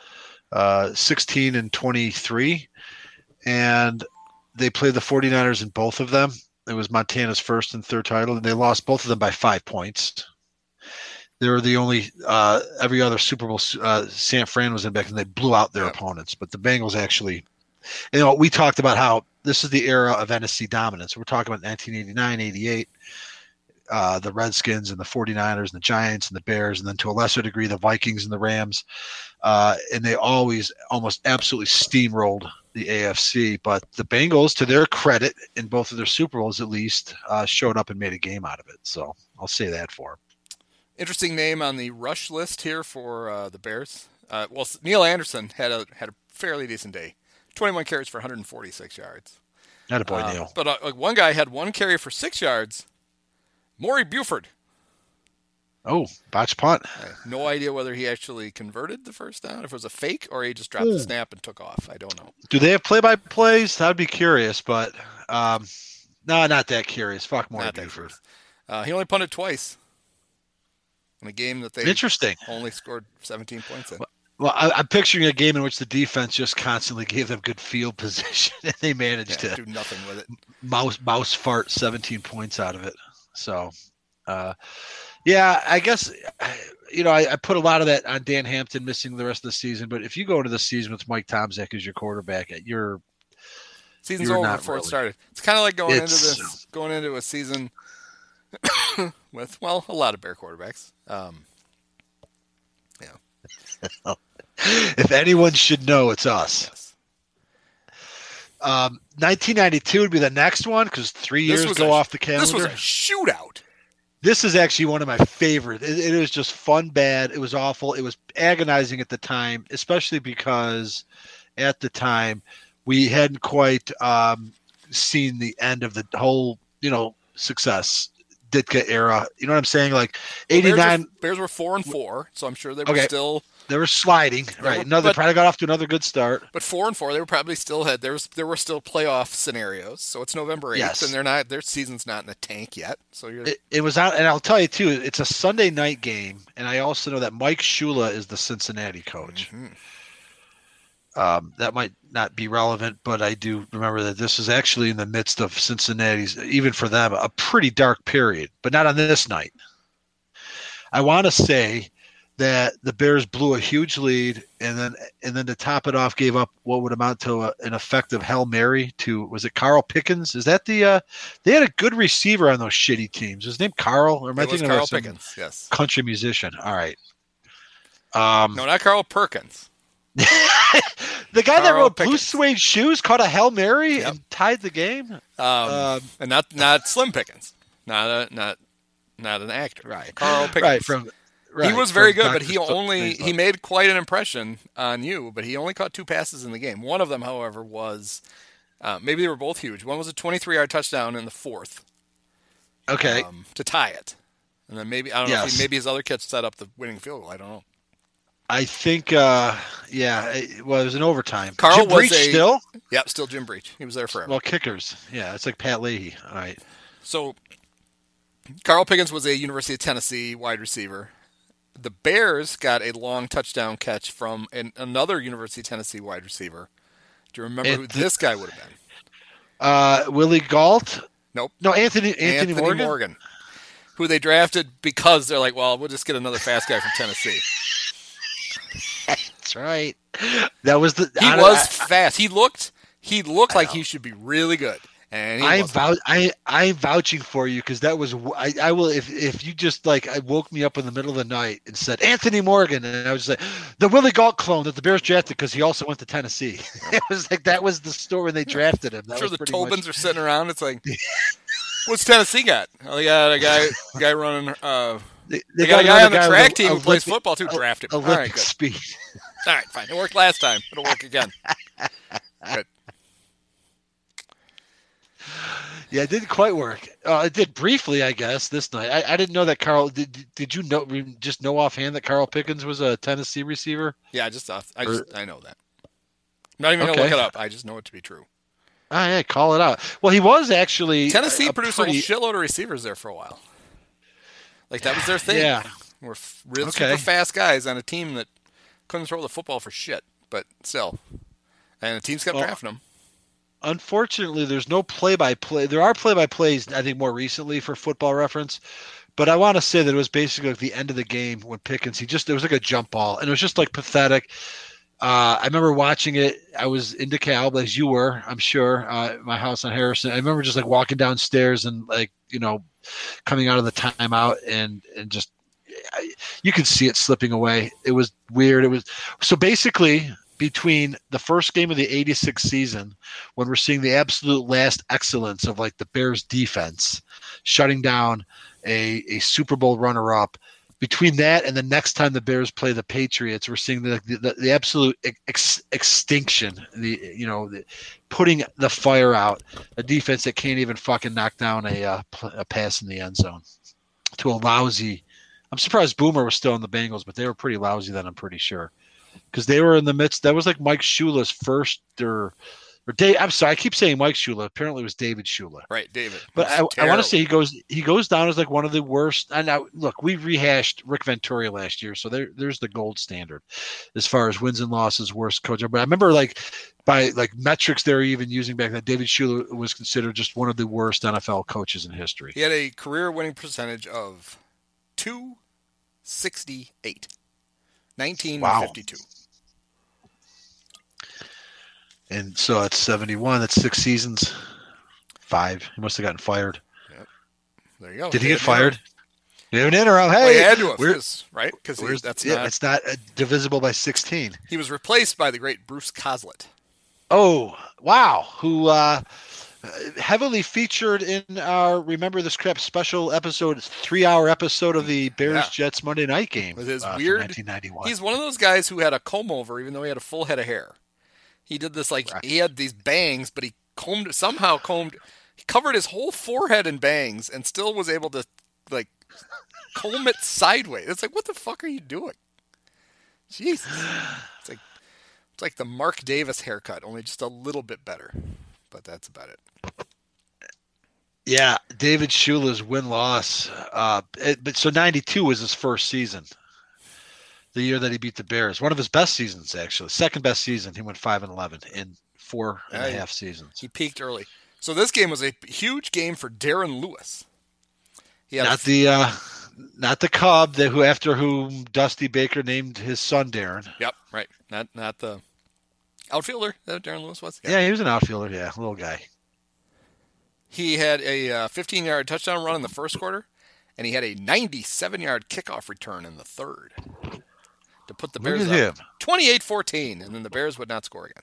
16 and 23, and they played the 49ers in both of them. It was Montana's first and third title, and they lost both of them by 5 points. They were the only every other Super Bowl San Fran was in back, and they blew out their opponents. But the Bengals actually, we talked about how this is the era of NFC dominance. We're talking about 1989, 88. The Redskins and the 49ers and the Giants and the Bears, and then to a lesser degree the Vikings and the Rams. And they always almost absolutely steamrolled the AFC. But the Bengals, to their credit, in both of their Super Bowls at least, showed up and made a game out of it. So I'll say that for them. Interesting name on the rush list here for the Bears. Neil Anderson had a fairly decent day. 21 carries for 146 yards. Not a boy, Neil. But one guy had 1 carry for 6 yards. Maury Buford. Oh, botch punt. No idea whether he actually converted the first down, if it was a fake, or he just dropped the snap and took off. I don't know. Do they have play-by-plays? I'd be curious, but no, not that curious. Fuck Maury Buford. He only punted twice in a game that they only scored 17 points in. Well, I'm picturing a game in which the defense just constantly gave them good field position, and they managed to do nothing with it. Mouse fart 17 points out of it. So, I guess, I put a lot of that on Dan Hampton missing the rest of the season. But if you go into the season with Mike Tomczak as your quarterback, season's over before it started. It's kind of like going into a season with, a lot of Bear quarterbacks. If anyone should know, it's us. Yes. 1992 would be the next one, because 3 years go off the calendar. This was a shootout. This is actually one of my favorite. It was just fun bad. It was awful. It was agonizing at the time, especially because at the time we hadn't quite seen the end of the whole success. Ditka era. You know what I'm saying? Like 89. Bears were 4-4, so I'm sure they were still. They were sliding, right? No, they probably got off to another good start. But 4-4, they were probably still had. There were still playoff scenarios. So it's November 8th, Yes. and their season's not in the tank yet. So it was out, and I'll tell you too. It's a Sunday night game, and I also know that Mike Shula is the Cincinnati coach. Mm-hmm. That might not be relevant, but I do remember that this is actually in the midst of Cincinnati's, even for them, a pretty dark period, but not on this night. I want to say that the Bears blew a huge lead, and then to top it off, gave up what would amount to an effective Hail Mary to, was it Carl Pickens? Is that they had a good receiver on those shitty teams. Was his name Carl? Or am I thinking Carl of some Pickens, yes. country musician? All right. No, not Carl Perkins. The guy that wrote Blue Suede Shoes caught a Hail Mary and tied the game. And not Slim Pickens, not an actor. Right. Carl Pickens. Right, he was very good, Dr. but he made quite an impression on you. But he only caught 2 passes in the game. One of them, however, was maybe they were both huge. One was a 23-yard touchdown in the 4th. Okay. To tie it, and then maybe if maybe his other catch set up the winning field goal. I don't know. I think, it was an overtime. Carl Jim was Breach still? Yep, still Jim Breach. He was there forever. Well, kickers. Yeah, it's like Pat Leahy. All right. So, Carl Pickens was a University of Tennessee wide receiver. The Bears got a long touchdown catch from another University of Tennessee wide receiver. Do you remember who this guy would have been? Willie Galt? Nope. No, Anthony Morgan. Who they drafted because they're like, well, we'll just get another fast guy from Tennessee. That's right. That was He was fast. He looked like he should be really good. And I'm vouching for you because that was I will if you just I woke me up in the middle of the night and said Anthony Morgan, and I was like the Willie Galt clone that the Bears drafted because he also went to Tennessee. It was like that was the story when they drafted him. I'm sure the Tobins are sitting around. It's like, what's Tennessee got? Oh, they got a guy running. They got a guy on the track team who plays football too. Drafted. All right, good. Speed. All right, fine. It worked last time. It'll work again. Good. Yeah, it didn't quite work. It did briefly, I guess, this night. I didn't know that Carl. Did you know offhand that Carl Pickens was a Tennessee receiver? Yeah, I know that. I'm not even gonna look it up. I just know it to be true. Yeah, call it out. Well, he was actually Tennessee produced a shitload of receivers there for a while. Like that was their thing. Yeah, we're real super fast guys on a team that couldn't throw the football for shit, but still, and the teams kept drafting them. Unfortunately, there's no play-by-play. There are play-by-plays, I think, more recently for Football Reference, but I want to say that it was basically at the end of the game when Pickens, it was like a jump ball, and it was just pathetic. I remember watching it. I was in DeKalb, as you were, I'm sure, my house on Harrison. I remember just walking downstairs and coming out of the timeout and just you could see it slipping away. It was weird. It was so basically between the first game of the 86 season, when we're seeing the absolute last excellence of the Bears defense shutting down a Super Bowl runner-up, between that and the next time the Bears play the Patriots, we're seeing the absolute extinction, putting the fire out, a defense that can't even fucking knock down a pass in the end zone to a lousy. I'm surprised Boomer was still in the Bengals, but they were pretty lousy then, I'm pretty sure. Because they were in the midst. That was Mike Shula's first or Dave. I'm sorry, I keep saying Mike Shula. Apparently, it was David Shula. Right, David. But I want to say he goes down as one of the worst. And now look, we rehashed Rick Ventura last year, so there's the gold standard as far as wins and losses, worst coach. But I remember by metrics they were even using back then, David Shula was considered just one of the worst NFL coaches in history. He had a career winning percentage of .268. 1952. Wow. And so that's 71. That's 6 seasons. 5. He must have gotten fired. Yep. There you go. Did he get fired? You have an interim. Hey, he had to have, right? Because it's not divisible by 16. He was replaced by the great Bruce Coslett. Oh, wow. Who heavily featured in our Remember This Crap special episode, 3-hour episode of the Bears-Jets Monday night game. With his weird 1991. He's one of those guys who had a comb over even though he had a full head of hair. He did this he had these bangs, but he combed He covered his whole forehead in bangs and still was able to, like, comb it sideways. It's like, what the fuck are you doing? Jesus. It's like the Mark Davis haircut, only just a little bit better. But that's about it. Yeah, David Shula's win-loss. But so 92 was his first season. The year that he beat the Bears. One of his best seasons, actually. Second best season. He went 5-11 in 4.5 seasons. He peaked early. So this game was a huge game for Darren Lewis. Not the Cub after whom Dusty Baker named his son Darren. Yep, right. Not the outfielder that Darren Lewis was. Yeah, he was an outfielder. Yeah, little guy. He had a 15-yard touchdown run in the first quarter, and he had a 97-yard kickoff return in the third to put the Bears up 28-14, and then the Bears would not score again.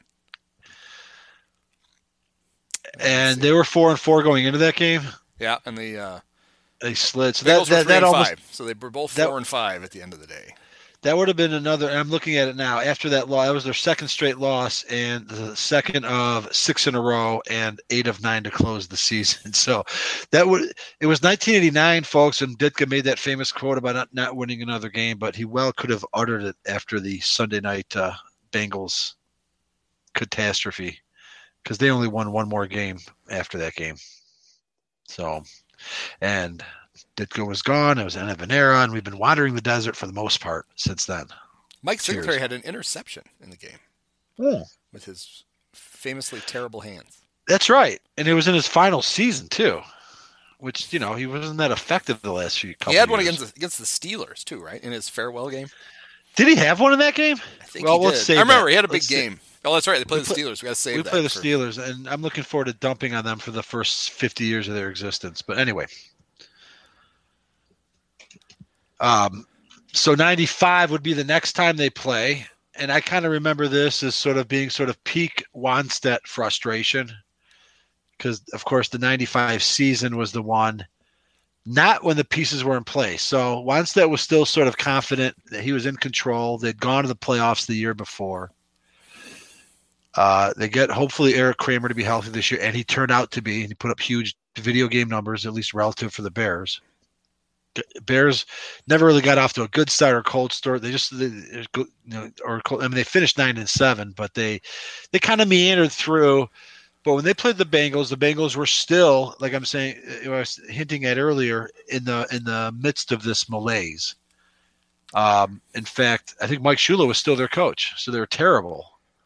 And they were 4-4 going into that game. Yeah, and they slid. So that almost 5. So they were both 4-5 at the end of the day. That would have been another. And I'm looking at it now. After that loss, that was their second straight loss and the second of 6 in a row and 8 of 9 to close the season. So it was 1989, folks, and Ditka made that famous quote about not winning another game, but he well could have uttered it after the Sunday night Bengals catastrophe because they only won one more game after that game. So, and Ditka was gone. It was end of an era, and we've been wandering the desert for the most part since then. Mike Singletary had an interception in the game with his famously terrible hands. That's right, and it was in his final season too, which he wasn't that effective the last few couple. He had one years. against the Steelers too, right? In his farewell game. Did he have one in that game? I think he did. Let's say I remember he had a big game. Oh, that's right. They played the Steelers. We got to save that. We play the Steelers, and I'm looking forward to dumping on them for the first 50 years of their existence. But anyway. So 95 would be the next time they play. And I kind of remember this as being peak Wannstedt frustration. Because, of course, the 95 season was the one, not when the pieces were in place. So Wannstedt was still confident that he was in control. They'd gone to the playoffs the year before. They get, hopefully, Eric Kramer to be healthy this year. And he turned out to be. And he put up huge video game numbers, at least relative for the Bears. Bears never really got off to a good start or cold start. They finished 9-7, but they kind of meandered through. But when they played the Bengals were still, like I'm saying, I was hinting at earlier, in the midst of this malaise. In fact, I think Mike Shula was still their coach, so they were terrible.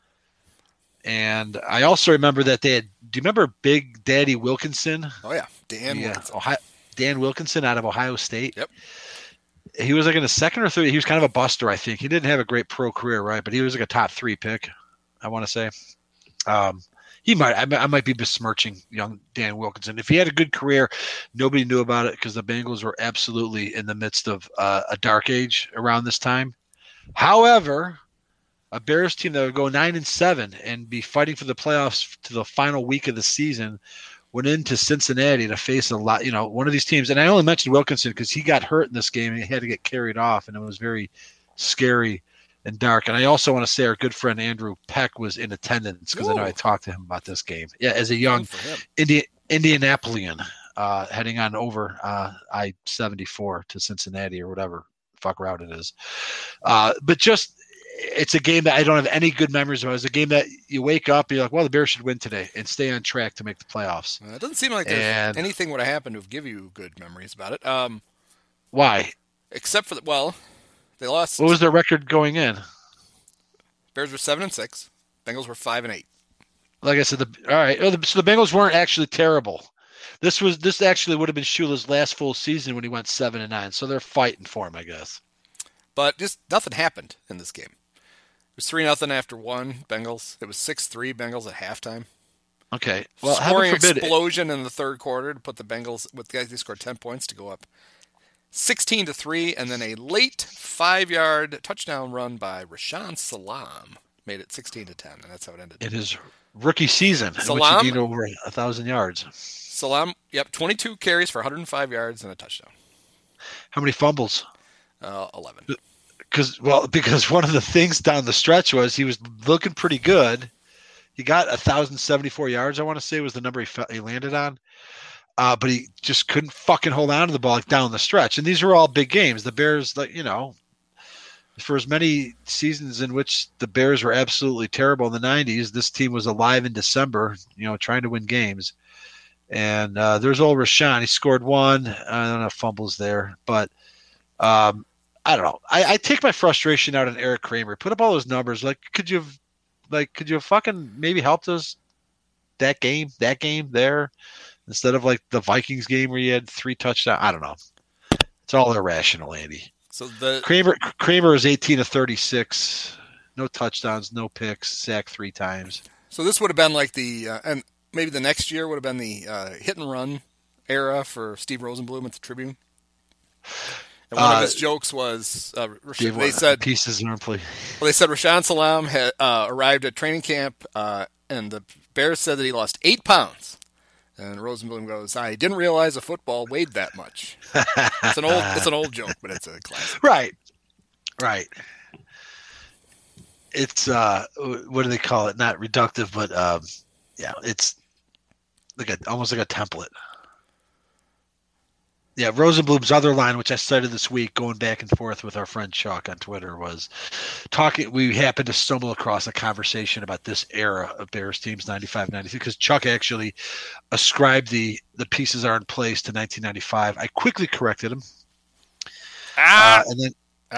And I also remember that they had. Do you remember Big Daddy Wilkinson? Oh yeah, Dan Wilkinson. Dan Wilkinson out of Ohio State. Yep. He was like in the second or third. He was kind of a buster, I think. He didn't have a great pro career, right? But he was like a top 3 pick, I want to say. I might be besmirching young Dan Wilkinson. If he had a good career, nobody knew about it because the Bengals were absolutely in the midst of a dark age around this time. However, a Bears team that would go 9-7 and be fighting for the playoffs to the final week of the season went into Cincinnati to face a lot, one of these teams. And I only mentioned Wilkinson because he got hurt in this game and he had to get carried off, and it was very scary and dark. And I also want to say our good friend Andrew Peck was in attendance because I know I talked to him about this game. Yeah, as a young Indianapolian heading on over I-74 to Cincinnati or whatever fuck route it is. But just it's a game that I don't have any good memories of. It's a game that you wake up, you're like, well, the Bears should win today and stay on track to make the playoffs. It doesn't seem like anything would have happened to give you good memories about it. Why? Except for they lost. What was their record going in? Bears were 7-6. Bengals were 5-8. Like I said, all right. So the Bengals weren't actually terrible. This actually would have been Shula's last full season when he went 7-9. So they're fighting for him, I guess. But just nothing happened in this game. It was 3-0 after one, Bengals. It was 6-3 Bengals at halftime. Okay. Well, scoring explosion in the third quarter to put the Bengals, they scored 10 points to go up 16-3, and then a late 5-yard touchdown run by Rashaan Salam made it 16-10, and that's how it ended. In his rookie season, in which he gained over 1,000 yards. Salam, 22 carries for 105 yards and a touchdown. How many fumbles? 11. Because one of the things down the stretch was he was looking pretty good. He got 1,074 yards, I want to say was the number he landed on. But he just couldn't fucking hold on to the ball like down the stretch. And these were all big games. The Bears, like, for as many seasons in which the Bears were absolutely terrible in the 90s, this team was alive in December, trying to win games. And there's old Rashaan. He scored one. I don't know, fumbles there. But I don't know. I take my frustration out on Eric Kramer. Put up all those numbers. Could you have fucking maybe helped us that game there instead of like the Vikings game where you had 3 touchdowns? I don't know. It's all irrational, Andy. So the Kramer is 18 of 36, no touchdowns, no picks, sacked 3 times. So this would have been like and maybe the next year would have been the hit and run era for Steve Rosenbloom at the Tribune. And one of his jokes was they said pieces in play. Well, they said Rashaan Salam had arrived at training camp, and the Bears said that he lost 8 pounds. And Rosenbloom goes, "I didn't realize a football weighed that much." It's an old joke, but it's a classic. Right. It's what do they call it? Not reductive, but it's almost like a template. Yeah, Rosenblum's other line, which I cited this week, going back and forth with our friend Chuck on Twitter, was talking. We happened to stumble across a conversation about this era of Bears teams, 95, 93, because Chuck actually ascribed the pieces are in place to 1995. I quickly corrected him. And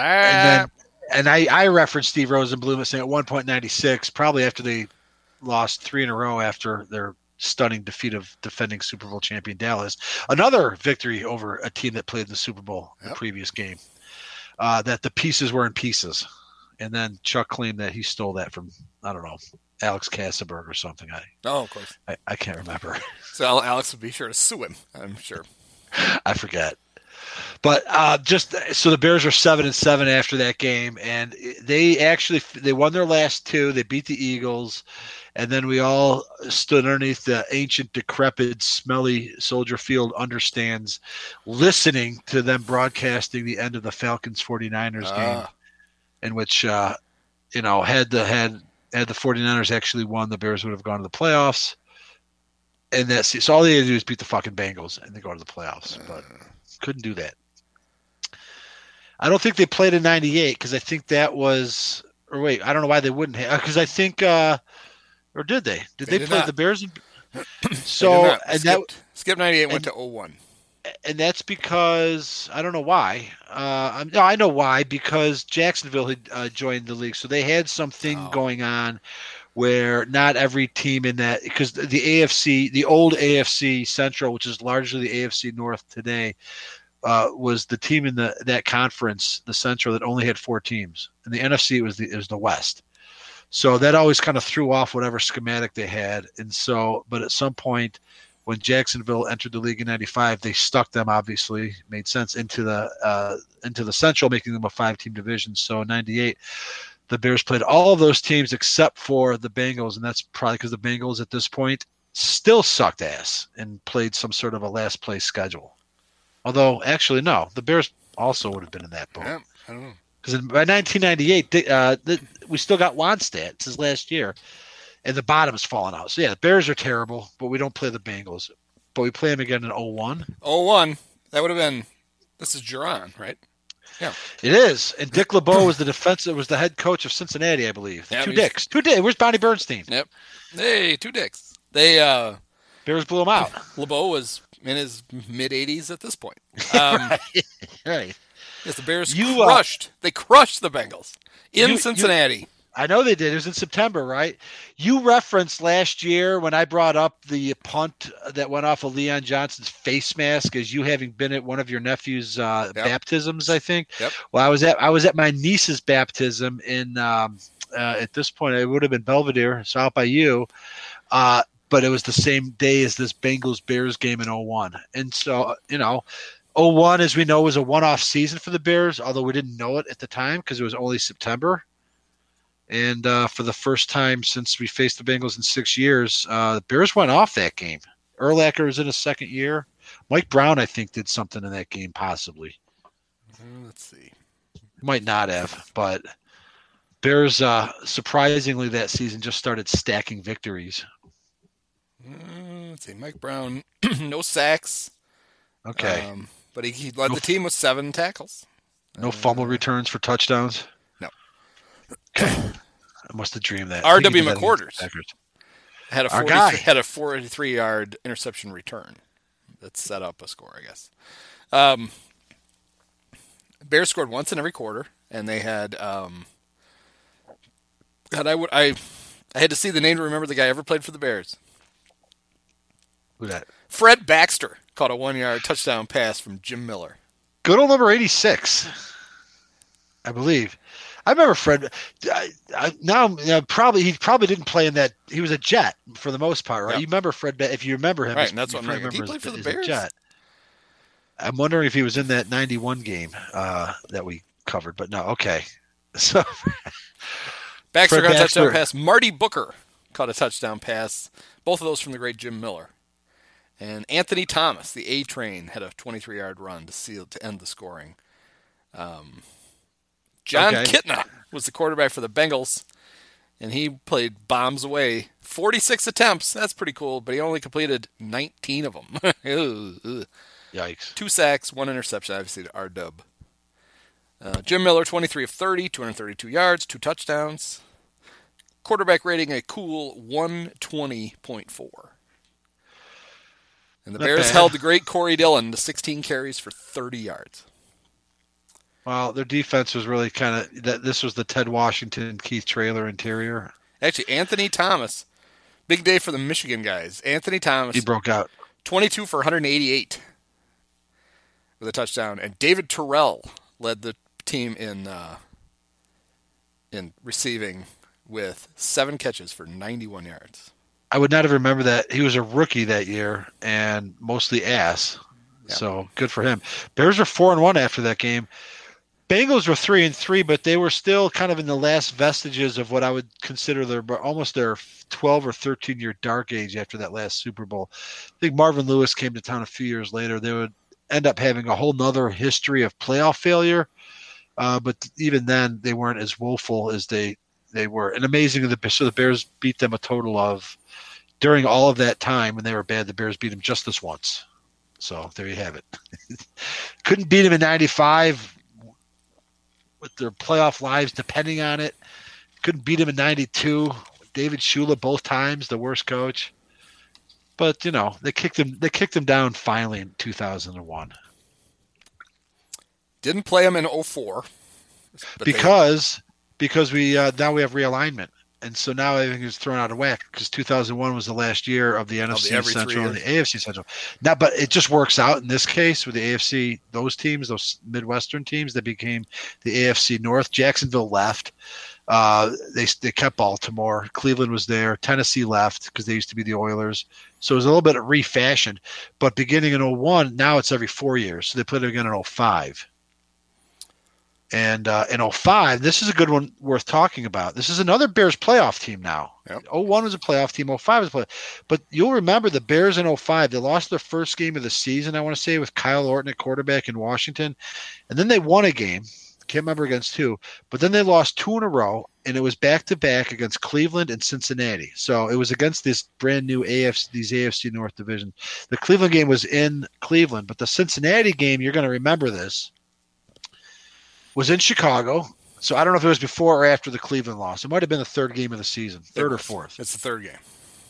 I referenced Steve Rosenbloom as saying at one point 96, probably after they lost 3 in a row after their stunning defeat of defending Super Bowl champion Dallas. Another victory over a team that played in the Super Bowl the previous game. That the pieces were in pieces. And then Chuck claimed that he stole that from, I don't know, Alex Kassenberg or something. Of course. I can't remember. So Alex would be sure to sue him, I'm sure. I forget. But so the Bears are 7-7 after that game, and they won their last 2. They beat the Eagles. And then we all stood underneath the ancient, decrepit, smelly Soldier Field understands, listening to them broadcasting the end of the Falcons 49ers game, in which, had the 49ers actually won, the Bears would have gone to the playoffs. And so all they had to do is beat the fucking Bengals, and they go to the playoffs. But couldn't do that. I don't think they played in 98 because I think that was – or wait, I don't know why they wouldn't have – because I think or did they? Did they play the Bears? So skip 98 went to 01. And that's because I don't know why. No, I know why, because Jacksonville had joined the league, so they had something going on where not every team in that, because the old AFC Central, which is largely the AFC North today, was the team in that conference, the Central, that only had 4 teams. In the NFC, it was the West. So that always kind of threw off whatever schematic they had. And so, but at some point when Jacksonville entered the league in 95, they stuck them, obviously made sense, into the Central, making them a 5-team division. So in 98, the Bears played all of those teams except for the Bengals. And that's probably because the Bengals at this point still sucked ass and played some sort of a last place schedule. Although actually, no, the Bears also would have been in that boat. Yeah, I don't know. Because by 1998, we still got Wannstedt. It's his last year, and the bottom is falling out. So, yeah, the Bears are terrible, but we don't play the Bengals. But we play them again in 01. 01. That would have been – this is Giron, right? Yeah. It is. And Dick LeBeau was the head coach of Cincinnati, I believe. Yeah, 2 Dicks. 2 Dicks. Where's Bonnie Bernstein? Yep. Hey, 2 Dicks. Bears blew him out. LeBeau was in his mid-80s at this point. Right. Yes, the Bears crushed. They crushed the Bengals in Cincinnati. I know they did. It was in September, right? You referenced last year when I brought up the punt that went off of Leon Johnson's face mask as you having been at one of your nephew's baptisms, I think. Yep. Well, I was at my niece's baptism in at this point it would have been Belvedere, so out by you. But it was the same day as this Bengals-Bears game in 01. And so, 01, as we know, was a one-off season for the Bears, although we didn't know it at the time because it was only September. And for the first time since we faced the Bengals in 6 years, the Bears went off that game. Urlacher was in his second year. Mike Brown, I think, did something in that game, possibly. Let's see. Might not have, but Bears, surprisingly, that season just started stacking victories. Let's see, Mike Brown, no sacks. Okay. But he led the team with 7 tackles. No fumble returns for touchdowns? No. Okay. I must have dreamed that. R.W. McQuarters had a 43-yard interception return that set up a score, I guess. Bears scored once in every quarter, and they had I had to see the name to remember the guy ever played for the Bears. Who that? Fred Baxter caught a 1-yard touchdown pass from Jim Miller. Good old number 86, I believe. I remember Fred. He probably didn't play in that. He was a Jet for the most part, right? Yep. You remember Fred? If you remember him, right? And that's what I'm remember. He played for the Bears. Jet. I'm wondering if he was in that '91 game that we covered, but no. Okay, so Baxter got a touchdown pass. Marty Booker caught a touchdown pass. Both of those from the great Jim Miller. And Anthony Thomas, the A-Train, had a 23-yard run to end the scoring. John Kitna was the quarterback for the Bengals, and he played bombs away. 46 attempts. That's pretty cool, but he only completed 19 of them. Yikes. 2 sacks, 1 interception, obviously, to R-Dub. Jim Miller, 23 of 30, 232 yards, 2 touchdowns. Quarterback rating a cool 120.4. And the Bears held the great Corey Dillon to 16 carries for 30 yards. Well, their defense was really kind of this was the Ted Washington, Keith Traylor interior. Actually, Anthony Thomas, big day for the Michigan guys. Anthony Thomas, he broke out 22 for 188 with a touchdown, and David Terrell led the team in receiving with 7 catches for 91 yards. I would not have remembered that. He was a rookie that year and mostly ass. Yeah. So good for him. Bears were 4-1 after that game. Bengals were 3-3, but they were still kind of in the last vestiges of what I would consider their 12 or 13-year dark age after that last Super Bowl. I think Marvin Lewis came to town a few years later. They would end up having a whole nother history of playoff failure, but even then they weren't as woeful as they were. And amazing, so the Bears beat them a total of, during all of that time when they were bad, the Bears beat them just this once. So there you have it. Couldn't beat them in 95 with their playoff lives depending on it. Couldn't beat him in 92. David Shula both times, the worst coach. But, they kicked him down finally in 2001. Didn't play him in 04. Because we now we have realignment. And so now everything is thrown out of whack because 2001 was the last year of the NFC Central and the AFC Central. Now, but it just works out in this case with the AFC, those Midwestern teams that became the AFC North. Jacksonville left. They kept Baltimore. Cleveland was there. Tennessee left because they used to be the Oilers. So it was a little bit refashioned. But beginning in 01, now it's every 4 years. So they put it again in 05. And in 05, this is a good one worth talking about. This is another Bears playoff team now. Yep. 01 was a playoff team. 05 was a playoff. But you'll remember the Bears in 05, they lost their first game of the season, I want to say, with Kyle Orton at quarterback in Washington. And then they won a game. Can't remember against who. But then they lost 2 in a row, and it was back-to-back against Cleveland and Cincinnati. So it was against this brand-new AFC North division. The Cleveland game was in Cleveland, but the Cincinnati game, you're going to remember this, was in Chicago. So I don't know if it was before or after the Cleveland loss. It might have been the third game of the season, third or fourth. It's the third game.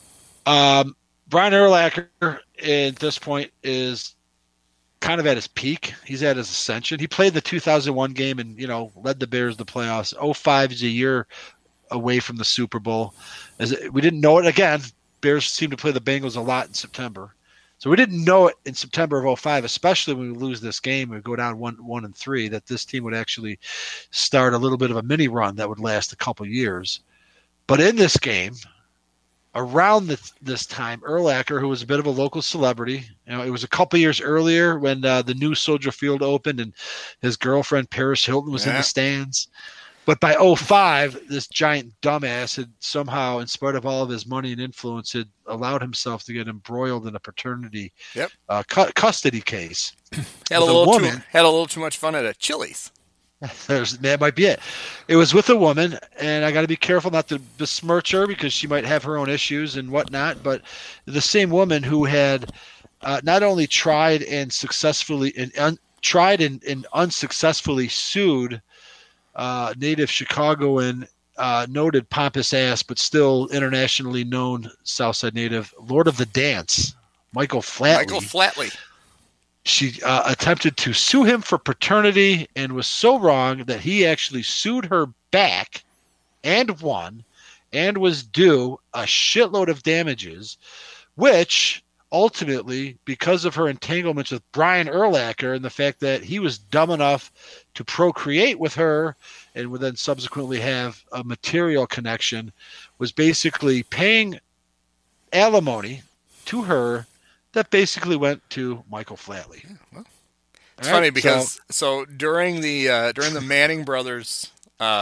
Brian Urlacher at this point is kind of at his peak. He's at his ascension. He played the 2001 game and, led the Bears to the playoffs. 05 is a year away from the Super Bowl. We didn't know it. Again, Bears seem to play the Bengals a lot in September. So we didn't know it in September of 05, especially when we lose this game, we go down 1-3, that this team would actually start a little bit of a mini run that would last a couple years. But in this game, around this time, Urlacher, who was a bit of a local celebrity, it was a couple years earlier when the new Soldier Field opened and his girlfriend Paris Hilton was in the stands. But by 05, this giant dumbass had somehow, in spite of all of his money and influence, had allowed himself to get embroiled in a paternity custody case. Had a little too much fun at a Chili's. That might be it. It was with a woman, and I got to be careful not to besmirch her because she might have her own issues and whatnot. But the same woman who had not only tried and successfully and unsuccessfully sued native Chicagoan, noted pompous ass, but still internationally known Southside native, Lord of the Dance, Michael Flatley. She attempted to sue him for paternity and was so wrong that he actually sued her back and won and was due a shitload of damages, which ultimately, because of her entanglements with Brian Urlacher and the fact that he was dumb enough to procreate with her and would then subsequently have a material connection, was basically paying alimony to her that basically went to Michael Flatley. Yeah, well, it's funny because so during the Manning brothers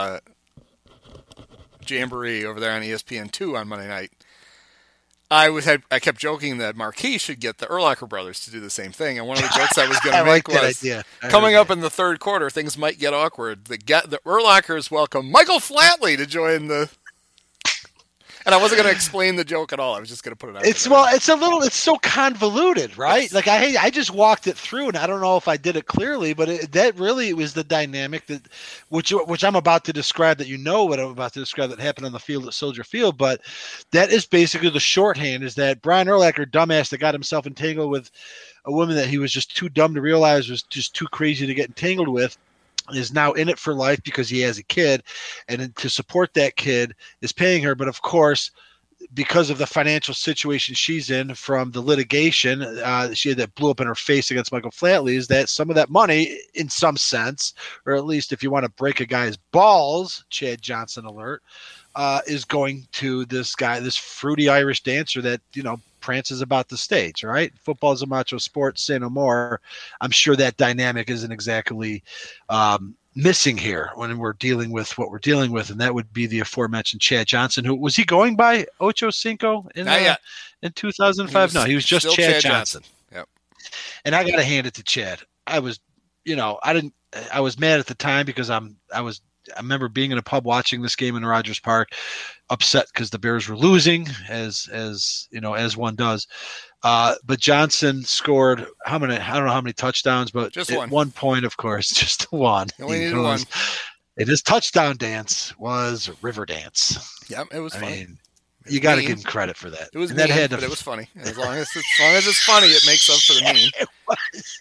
jamboree over there on ESPN2 on Monday night, I kept joking that Marquis should get the Urlacher brothers to do the same thing, and one of the jokes I was going to make was coming up in the third quarter, things might get awkward. The Urlachers welcome Michael Flatley to join the. And I wasn't going to explain the joke at all. I was just going to put it out. It's so convoluted, right? Yes. Like I just walked it through, and I don't know if I did it clearly, but that really was the dynamic which I'm about to describe. That what I'm about to describe that happened on the field at Soldier Field. But that is basically the shorthand. Is that Brian Urlacher, dumbass, that got himself entangled with a woman that he was just too dumb to realize was just too crazy to get entangled with, is now in it for life because he has a kid, and to support that kid is paying her. But of course, because of the financial situation she's in from the litigation that blew up in her face against Michael Flatley, is that some of that money, in some sense, or at least if you want to break a guy's balls, Chad Johnson alert, is going to this guy, this fruity Irish dancer that, prances about the stage, right? Football is a macho sport, say no more. I'm sure that dynamic isn't exactly missing here when we're dealing with what we're dealing with, and that would be the aforementioned Chad Johnson. Who was he going by? Ocho Cinco in 2005? No, he was just Chad Johnson. Yep. And I got to hand it to Chad. I was mad at the time because I remember being in a pub watching this game in Rogers Park, upset because the Bears were losing, as one does. But Johnson scored how many? I don't know how many touchdowns, but just at one point, of course, just one. Only needed one. And his touchdown dance was River Dance. Yep, it was funny. mean, you got to give him credit for that. It was mean, but it was funny. As long as it's funny, it makes up for the mean. It was.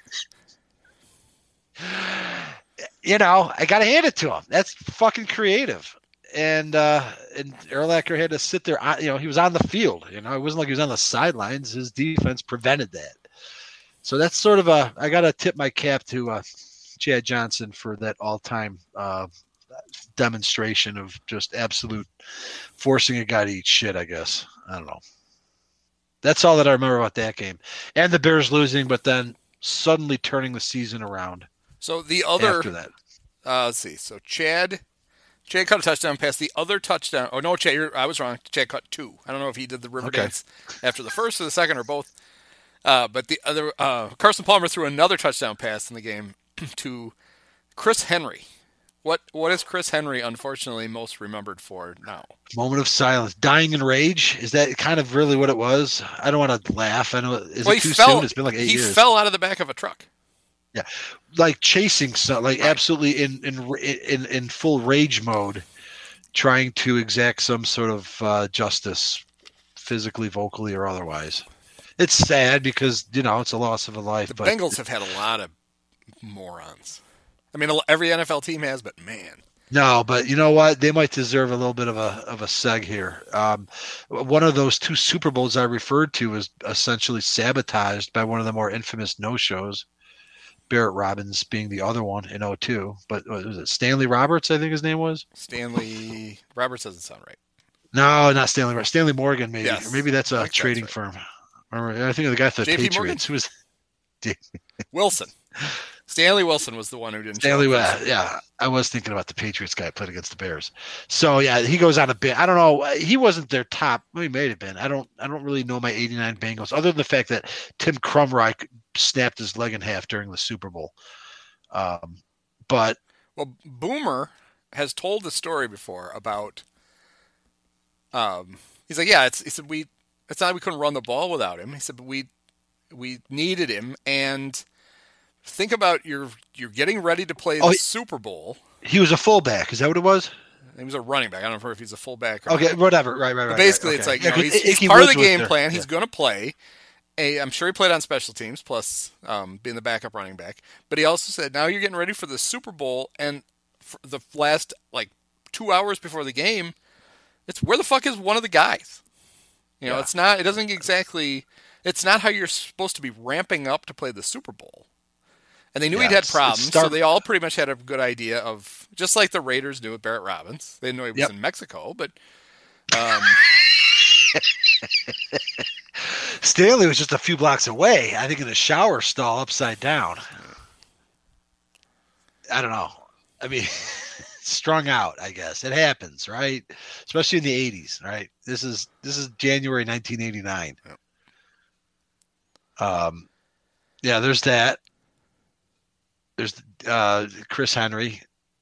I got to hand it to him. That's fucking creative. And Urlacher had to sit there. He was on the field. It wasn't like he was on the sidelines. His defense prevented that. So that's sort of I got to tip my cap to Chad Johnson for that all-time demonstration of just absolute forcing a guy to eat shit, I guess. I don't know. That's all that I remember about that game. And the Bears losing, but then suddenly turning the season around. So the other after that. Let's see. So Chad caught a touchdown pass. The other touchdown. Oh no, Chad! I was wrong. Chad caught two. I don't know if he did the river dance after the first or the second or both. But the other, Carson Palmer threw another touchdown pass in the game to Chris Henry. What is Chris Henry unfortunately most remembered for now? Moment of silence. Dying in rage. Is that kind of really what it was? I don't want to laugh. I know. Is it too soon? It's been like 8 years. He fell out of the back of a truck. Yeah, like chasing something, like absolutely in full rage mode, trying to exact some sort of justice, physically, vocally, or otherwise. It's sad because it's a loss of a life. The Bengals have had a lot of morons. I mean, every NFL team has, but man. No, but you know what? They might deserve a little bit of a seg here. One of those two Super Bowls I referred to was essentially sabotaged by one of the more infamous no-shows. Barrett Robbins being the other one in 2002. But was it Stanley Roberts, I think his name was? Stanley Roberts doesn't sound right. No, not Stanley Roberts. Stanley Morgan, maybe. Yes. Or maybe that's a trading firm. Or I think of the guy for the JP Patriots. Morgan? Who was Wilson. Stanley Wilson was the one who didn't Stanley, yeah. I was thinking about the Patriots guy played against the Bears. So yeah, he goes on a bit. I don't know. He wasn't their top. Well, he may have been. I don't really know my 89 Bengals, other than the fact that Tim Krumreich snapped his leg in half during the Super Bowl. But Well, Boomer has told the story before about. He's like, yeah, he said it's not we couldn't run the ball without him. He said, but we needed him, and think about you're getting ready to play the Super Bowl. He was a fullback. Is that what it was? He was a running back. I don't know if he's a fullback or okay, not. Whatever. Right. But basically, okay. it's like he's part of the game plan. He's going to play. I'm sure he played on special teams, plus being the backup running back. But he also said, now you're getting ready for the Super Bowl, and for the last 2 hours before the game, it's where the fuck is one of the guys? It's not. It doesn't exactly. It's not how you're supposed to be ramping up to play the Super Bowl. And they knew he'd had problems, so they all pretty much had a good idea of, just like the Raiders knew with Barrett Robbins. They didn't know he was in Mexico, but. Stanley was just a few blocks away, I think in a shower stall upside down. I don't know. I mean, strung out, I guess. It happens, right? Especially in the 80s, right? This is January 1989. Yeah, there's that. There's Chris Henry.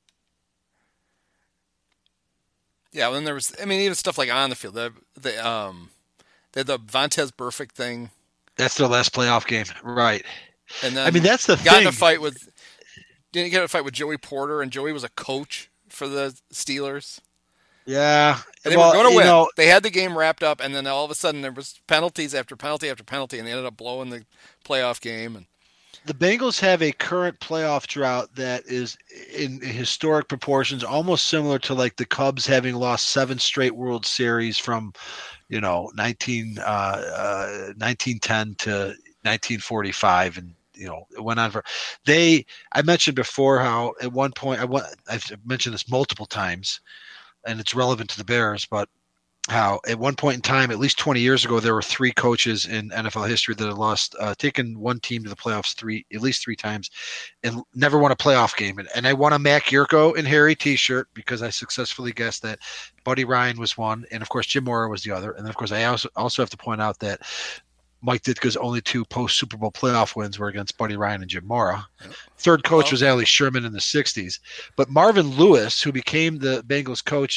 Yeah, well, then there was, even stuff like on the field. They had the Vontaze Burfict thing. That's their last playoff game, right? And then that's the thing. Didn't get in a fight with Joey Porter, and Joey was a coach for the Steelers. Yeah, and they were going to win. They had the game wrapped up, and then all of a sudden there was penalties after penalty after penalty, and they ended up blowing the playoff game. And the Bengals have a current playoff drought that is in historic proportions, almost similar to like the Cubs having lost 7 straight World Series from, 1910 to 1945, and it went on for. I mentioned before how at one point I've mentioned this multiple times, and it's relevant to the Bears, but how at one point in time, at least 20 years ago, there were 3 coaches in NFL history that had lost, taken one team to the playoffs at least three times, and never won a playoff game. And I won a Mac Yurko and Harry T-shirt because I successfully guessed that Buddy Ryan was one, and of course Jim Mora was the other. And then of course I also have to point out that Mike Ditka's only 2 post-Super Bowl playoff wins were against Buddy Ryan and Jim Mora. Yep. Third coach was Ali Sherman in the 60s. But Marvin Lewis, who became the Bengals coach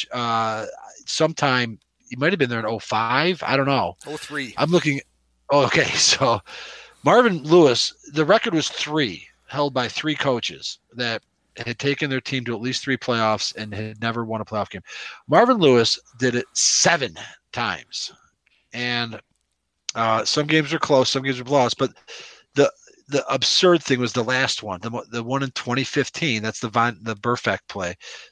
sometime, he might have been there in 2005. I don't know. 2003. I'm looking. Oh, okay. So Marvin Lewis, the record was 3, held by 3 coaches that had taken their team to at least 3 playoffs and had never won a playoff game. Marvin Lewis did it 7 times. And some games were close, some games were lost, but the absurd thing was the last one, the one in 2015. That's the Burfict play,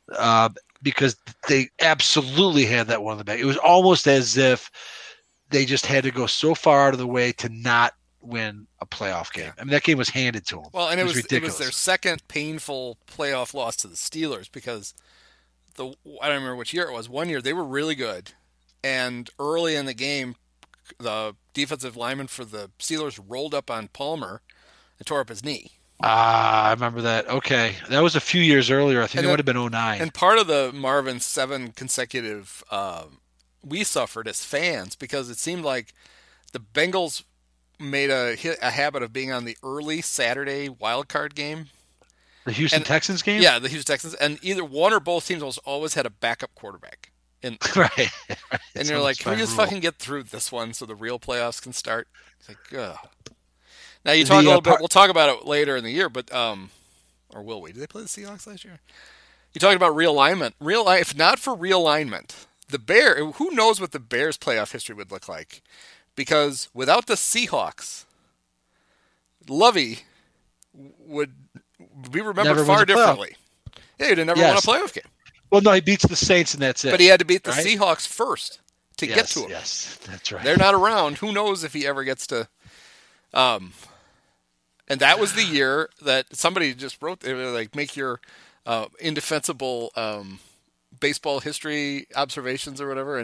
because they absolutely had that one in the back. It was almost as if they just had to go so far out of the way to not win a playoff game. I mean, that game was handed to them. Well, and it was ridiculous. It was their second painful playoff loss to the Steelers because I don't remember which year it was. One year they were really good, and early in the game, the defensive lineman for the Steelers rolled up on Palmer and tore up his knee. I remember that. Okay. That was a few years earlier. I think it would have been 2009. And part of the Marvin 7 consecutive we suffered as fans because it seemed like the Bengals made a habit of being on the early Saturday wild card game. The Houston Texans game? Yeah, the Houston Texans. And either one or both teams always had a backup quarterback. Right. And you're like, can we just fucking get through this one so the real playoffs can start? It's like, ugh. Now you talk a little bit. We'll talk about it later in the year, but or will we? Did they play the Seahawks last year? You talked about realignment. If not for realignment, who knows what the Bears' playoff history would look like? Because without the Seahawks, Lovey would be remembered far differently. Yeah, he'd have never won a playoff game. Well, no, he beats the Saints, and that's it. But he had to beat the Seahawks first to get to him. Yes, that's right. They're not around. Who knows if he ever gets to... And that was the year that somebody just wrote, like, make your indefensible baseball history observations or whatever,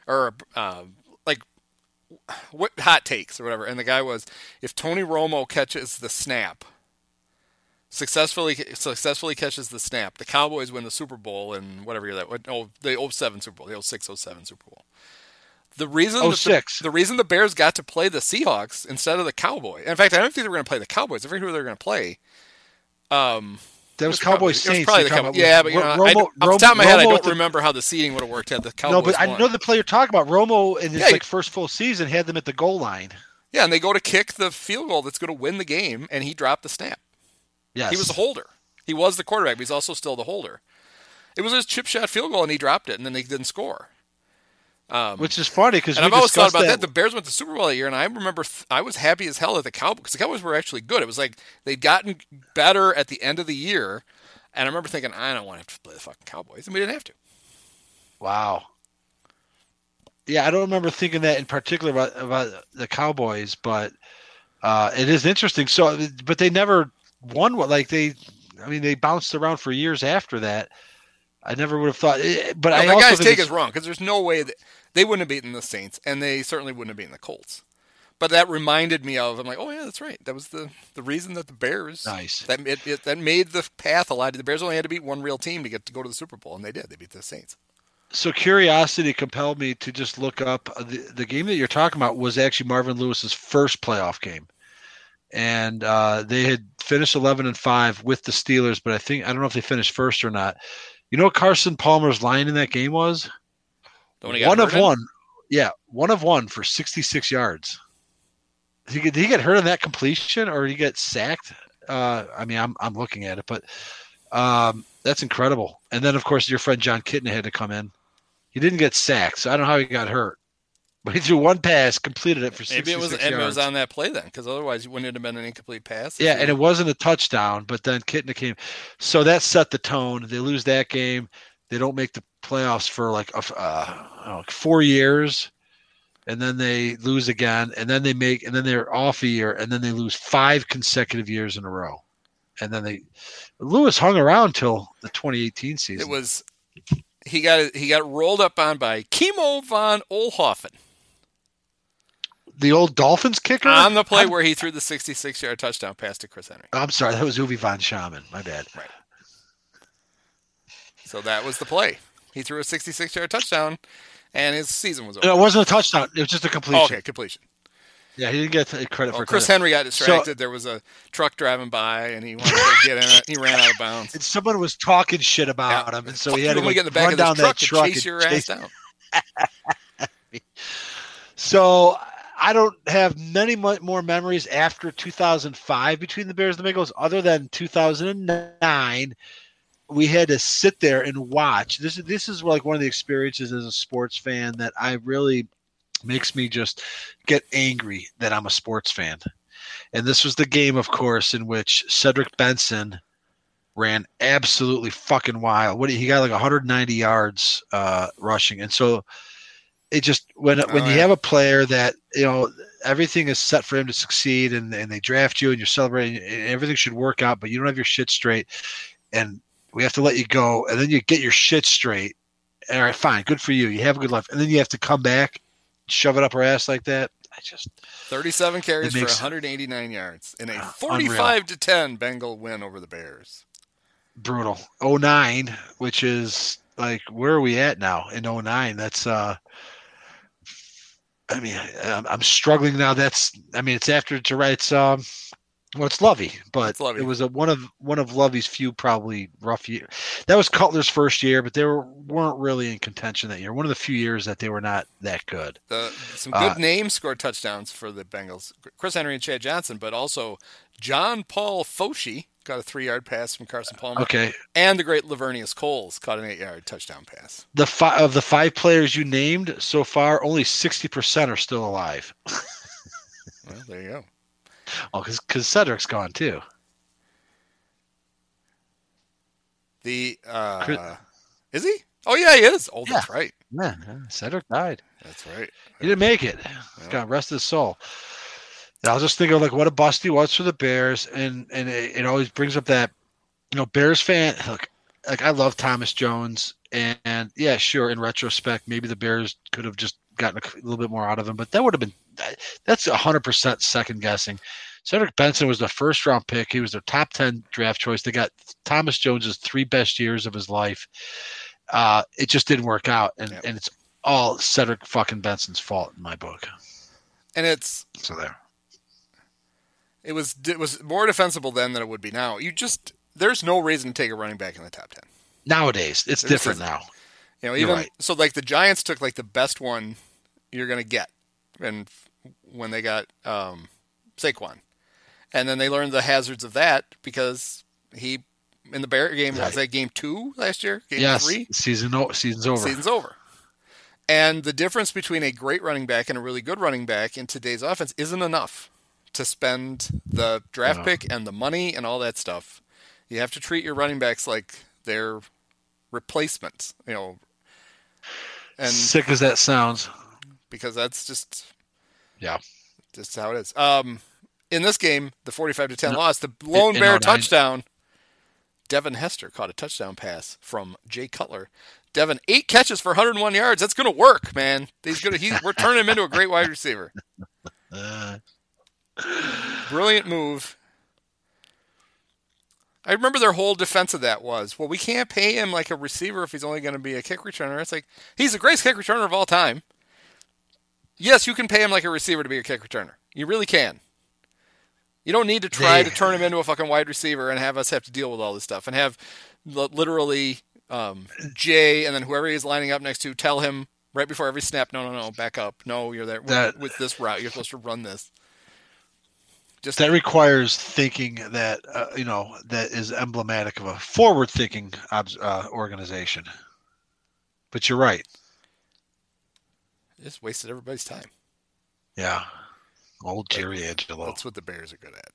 like what hot takes or whatever. And the guy was, if Tony Romo catches the snap, successfully catches the snap, the Cowboys win the Super Bowl in whatever year that was. No, the 07 Super Bowl, the 06-07 Super Bowl. The reason the Bears got to play the Seahawks instead of the Cowboys. In fact, I don't think they were going to play the Cowboys. I forget who they were going to play. That was Cowboys Saints. Probably the Cowboys. Yeah, but off the top of my head, I don't remember how the seeding would have worked had the Cowboys No, but won. I know the player you're talking about. Romo in his first full season had them at the goal line. Yeah, and they go to kick the field goal that's going to win the game, and he dropped the snap. Yes. He was the holder. He was the quarterback, but he's also still the holder. It was his chip shot field goal, and he dropped it, and then they didn't score. Which is funny because I've always thought about that. The Bears went to the Super Bowl that year, and I remember I was happy as hell at the Cowboys because the Cowboys were actually good. It was like they'd gotten better at the end of the year, and I remember thinking, I don't want to have to play the fucking Cowboys, and we didn't have to. Wow. Yeah, I don't remember thinking that in particular about the Cowboys, but it is interesting. So, but they never won what they bounced around for years after that. I never would have thought, but I also guy's take is wrong because there's no way that they wouldn't have beaten the Saints, and they certainly wouldn't have beaten the Colts. But that reminded me of, I'm like, oh yeah, that's right. That was the reason that the Bears, that made the path a lot. The Bears only had to beat one real team to get to go to the Super Bowl, and they did. They beat the Saints. So curiosity compelled me to just look up the game that you're talking about was actually Marvin Lewis's first playoff game. And they had finished 11-5 with the Steelers, but I don't know if they finished first or not. You know what Carson Palmer's line in that game was? One of one. Yeah, 1 of 1 for 66 yards. Did he get hurt on that completion, or did he get sacked? I'm looking at it, but that's incredible. And then, of course, your friend John Kitna had to come in. He didn't get sacked, so I don't know how he got hurt. But he threw one pass, completed it for 66 yards. Maybe it was on that play then, because otherwise it wouldn't have been an incomplete pass. Yeah, and it wasn't a touchdown, but then Kitna came. So that set the tone. They lose that game. They don't make the playoffs for 4 years, and then they lose again, and then they're off a year, and then they lose 5 consecutive years in a row. And then Lewis hung around till the 2018 season. It was he got rolled up on by Kimo von Oelhoffen. The old Dolphins kicker? On the play where he threw the 66-yard touchdown pass to Chris Henry. I'm sorry, that was Uwe von Schaman. My bad. Right. So that was the play. He threw a 66-yard touchdown, and his season was over. No, it wasn't a touchdown. It was just a completion. Oh, okay, completion. Yeah, he didn't get credit for Chris Henry got distracted. There was a truck driving by, and he wanted to get in it. He ran out of bounds. And someone was talking shit about him, and so he had to get in the back of the truck and chase your ass down. So I don't have many more memories after 2005 between the Bears and the Bengals, other than 2009. We had to sit there and watch. This is like one of the experiences as a sports fan that I really makes me just get angry that I'm a sports fan. And this was the game, of course, in which Cedric Benson ran absolutely fucking wild. He got like 190 yards rushing. And so it just when you have a player that, everything is set for him to succeed and they draft you and you're celebrating and everything should work out, but you don't have your shit straight and we have to let you go, and then you get your shit straight. All right, fine, good for you. You have a good life. And then you have to come back, shove it up our ass like that. 37 carries for 189 yards in a 45-10 Bengal win over the Bears. Brutal. 09, which is like, where are we at now in 09? That's I'm struggling now. It's after it's it's Lovey, but it was one of Lovey's few probably rough years. That was Cutler's first year, but they weren't really in contention that year. One of the few years that they were not that good. Some good names scored touchdowns for the Bengals. Chris Henry and Chad Johnson, but also John Paul Foshee got a 3-yard pass from Carson Palmer. Okay. And the great Lavernius Coles caught an 8-yard touchdown pass. Of the 5 players you named so far, only 60% are still alive. Well, there you go. Oh, because Cedric's gone too. Is he? Oh yeah, he is. Oh, that's right. Yeah, Cedric died. That's right. He didn't make it. God rest his soul. And I was just thinking, like, what a bust he was for the Bears, and it always brings up that, Bears fan. Look, like I love Thomas Jones, and yeah, sure. In retrospect, maybe the Bears could have just gotten a little bit more out of him, but that would have been. That's 100% second guessing. Cedric Benson was the first round pick. He was their top 10 draft choice. They got Thomas Jones's 3 best years of his life. It just didn't work out, and it's all Cedric fucking Benson's fault in my book. And it's so there. It was more defensible then than it would be now. there's no reason to take a running back in the top 10. Nowadays, it's different now. You know, You're even right. so, like the Giants took like the best one you're going to get, and when they got Saquon, and then they learned the hazards of that because he in the Bear game was that game 2 last year, game 3, season's over. Season's over. And the difference between a great running back and a really good running back in today's offense isn't enough to spend the draft pick and the money and all that stuff. You have to treat your running backs like they're replacements, you know. And sick as that sounds, because that's just how it is. In this game, the 45-10 loss, the lone Bear touchdown, Devin Hester caught a touchdown pass from Jay Cutler. Devin, 8 catches for 101 yards. That's going to work, man. We're turning him into a great wide receiver. Brilliant move. I remember their whole defense of that was, well, we can't pay him like a receiver if he's only going to be a kick returner. It's like, he's the greatest kick returner of all time. Yes, you can pay him like a receiver to be a kick returner. You really can. You don't need to try to turn him into a fucking wide receiver and have us have to deal with all this stuff and have literally Jay and then whoever he's lining up next to tell him right before every snap, no, back up. No, you're there with this route. You're supposed to run this. That requires thinking that that is emblematic of a forward-thinking organization. But you're right. Just wasted everybody's time. Yeah, old Jerry Angelo. That's what the Bears are good at.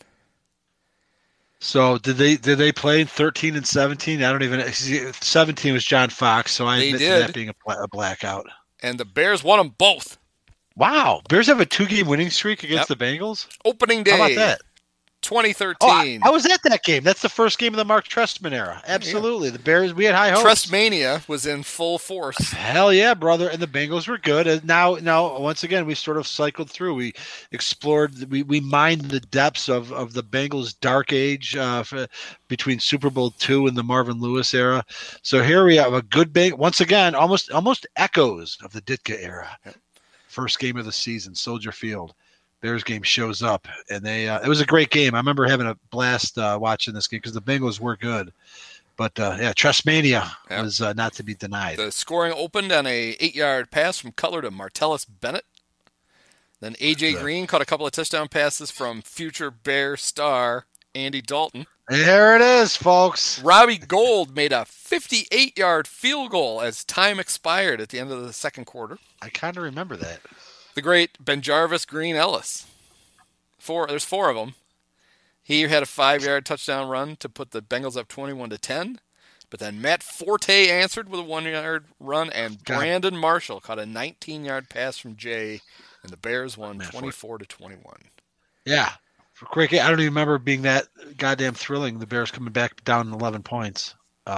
So did they play 13 and 17? I don't even. 17 was John Fox, so I admit to that being a blackout. And the Bears won them both. Wow, Bears have a 2-game winning streak against the Bengals? Opening day. How about that? 2013. Oh, I was at that game. That's the first game of the Mark Trestman era. Absolutely. The Bears, we had high hopes. Trestmania was in full force. Hell yeah, brother. And the Bengals were good. And now, once again, we sort of cycled through. We explored, we mined the depths of the Bengals' dark age between Super Bowl II and the Marvin Lewis era. So here we have a good once again, almost echoes of the Ditka era. Yep. First game of the season, Soldier Field. Bears game shows up, and it was a great game. I remember having a blast watching this game because the Bengals were good. But, Trestmania was not to be denied. The scoring opened on a 8-yard pass from Cutler to Martellus Bennett. Then A.J. Green caught a couple of touchdown passes from future Bear star Andy Dalton. There it is, folks. Robbie Gould made a 58-yard field goal as time expired at the end of the second quarter. I kind of remember that. The great BenJarvis Green Ellis. There's 4 of them. He had a 5-yard touchdown run to put the Bengals up 21-10. But then Matt Forte answered with a 1-yard run, and Brandon Marshall caught a 19-yard pass from Jay, and the Bears won 24-21. Yeah. For quick, I don't even remember being that goddamn thrilling. The Bears coming back down 11 points.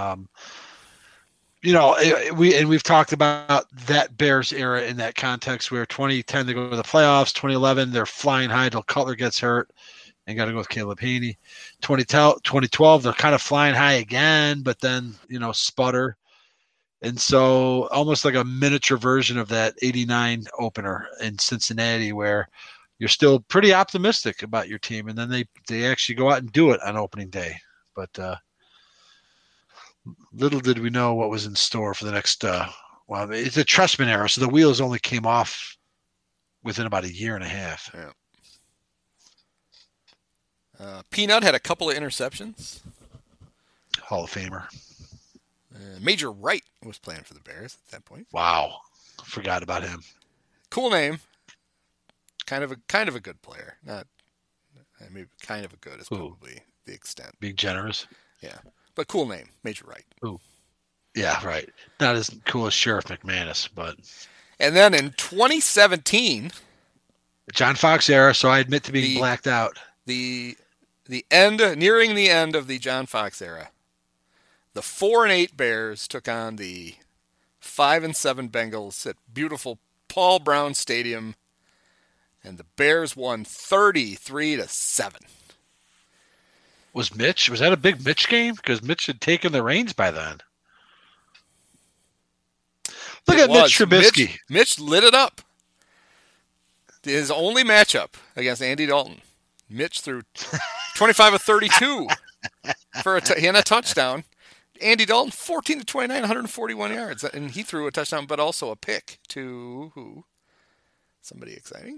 We've talked about that Bears era in that context where 2010 they go to the playoffs, 2011 they're flying high till Cutler gets hurt and got to go with Caleb Haney. 2012 they're kind of flying high again, but then sputter. And so almost like a miniature version of that 89 opener in Cincinnati where you're still pretty optimistic about your team, and then they actually go out and do it on opening day. But little did we know what was in store for the next it's a Trestman era, so the wheels only came off within about a year and a half. Yeah. Peanut had a couple of interceptions. Hall of Famer. Major Wright was playing for the Bears at that point. Wow. Forgot about him. Cool name. Kind of a good player. Not maybe kind of a good is probably the extent. Being generous. Yeah. But cool name, Major Wright. Ooh. Yeah, right. Not as cool as Sheriff McManus, but. And then in 2017, John Fox era, so I admit to being blacked out. Nearing the end of the John Fox era, the 4-8 Bears took on the 5-7 Bengals at beautiful Paul Brown Stadium, and the Bears won 33-7. Was that a big Mitch game? Because Mitch had taken the reins by then. Look at Mitch Trubisky. Mitch lit it up. His only matchup against Andy Dalton. Mitch threw 25 of 32. for a touchdown. Andy Dalton, 14 to 29, 141 yards, and he threw a touchdown, but also a pick to who? Somebody exciting.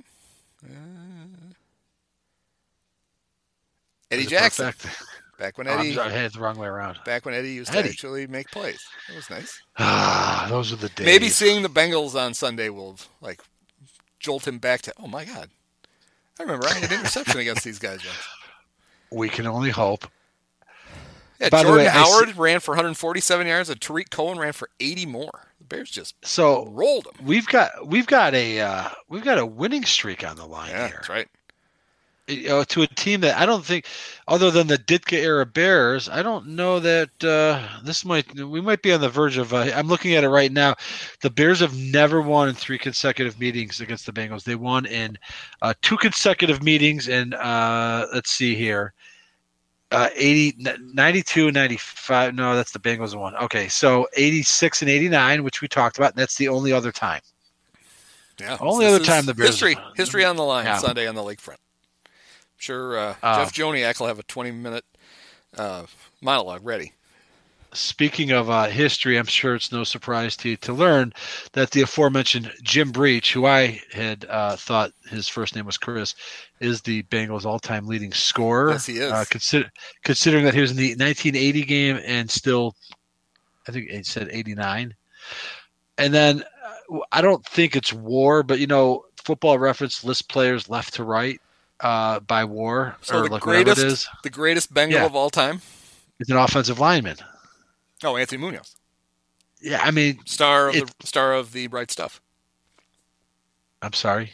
Eddie Jackson. Back when Eddie, I had it the wrong way around. Back when Eddie used to actually make plays. That was nice. Those were the days. Maybe seeing the Bengals on Sunday will jolt him back to, oh my God, I remember I had an interception against these guys once. We can only hope. Yeah, Jordan Howard ran for 147 yards, and Tariq Cohen ran for 80 more. The Bears just rolled them. We've got a winning streak on the line here. That's right. To a team that I don't think, other than the Ditka era Bears, I don't know that we might be on the verge of. I'm looking at it right now. The Bears have never won in 3 consecutive meetings against the Bengals. They won in 2 consecutive meetings, and let's see here. 92 and 95. No, that's the Bengals one. Okay, so 86 and 89, which we talked about. And that's the only other time. Yeah, only other time the Bears. History on the line Sunday on the lakefront. I'm sure Jeff Joniak will have a 20-minute monologue ready. Speaking of history, I'm sure it's no surprise to you to learn that the aforementioned Jim Breach, who I had thought his first name was Chris, is the Bengals' all-time leading scorer. Yes, he is. Considering that he was in the 1980 game and still, I think it said 89. And then I don't think it's WAR, but Football Reference lists players left to right by WAR, so or whatever it is. The greatest Bengal of all time. He's an offensive lineman. Oh, Anthony Munoz. Yeah, I mean, star of the Right Stuff. I'm sorry.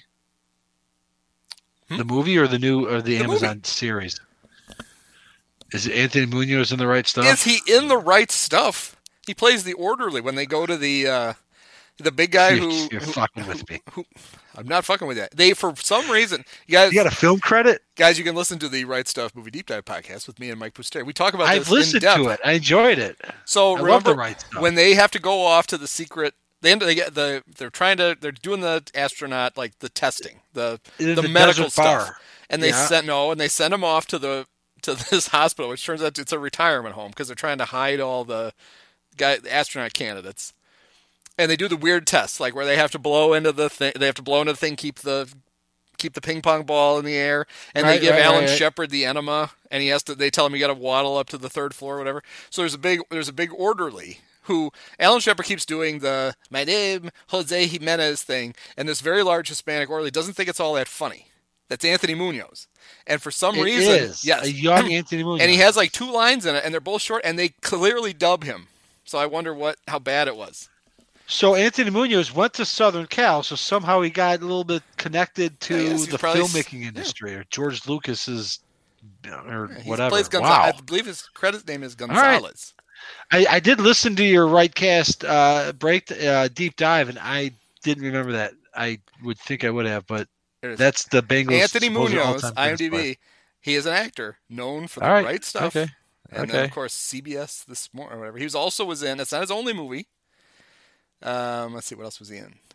The movie or the Amazon movie series? Is it Anthony Munoz in The Right Stuff? Is he in The Right Stuff? He plays the orderly when they go to the big guy You're fucking with me. I'm not fucking with that. They, for some reason, you guys. You got a film credit? Guys, you can listen to the Right Stuff Movie Deep Dive podcast with me and Mike Pusteri. We talk about this in depth. I've listened to it. I enjoyed it. So remember The Right Stuff. When they have to go off to the secret, they're doing the astronaut, like the testing, the medical stuff. And they send them off to this hospital, which turns out it's a retirement home because they're trying to hide all the astronaut candidates. And they do the weird tests, like where they have to blow into the thing. They have to blow into the thing, keep the ping pong ball in the air, and they give Alan Shepard the enema, and they tell him you got to waddle up to the 3rd floor or whatever. So there's a big orderly who Alan Shepard keeps doing the "my name Jose Jimenez" thing, and this very large Hispanic orderly doesn't think it's all that funny. That's Anthony Munoz, and for some reason, yes, a young Anthony Munoz, and he has like 2 lines in it, and they're both short, and they clearly dub him. So I wonder how bad it was. So Anthony Munoz went to Southern Cal, so somehow he got a little bit connected to the filmmaking industry, or George Lucas's, or whatever. Wow. I believe his credit name is Gonzalez. Right. I did listen to your Rightcast deep dive, and I didn't remember that. I would think I would have, but that's the Bengals. Anthony Munoz, IMDb. He is an actor known for The Right Stuff, and then of course CBS This Morning or whatever. He was in. It's not his only movie. Let's see, what else was he in?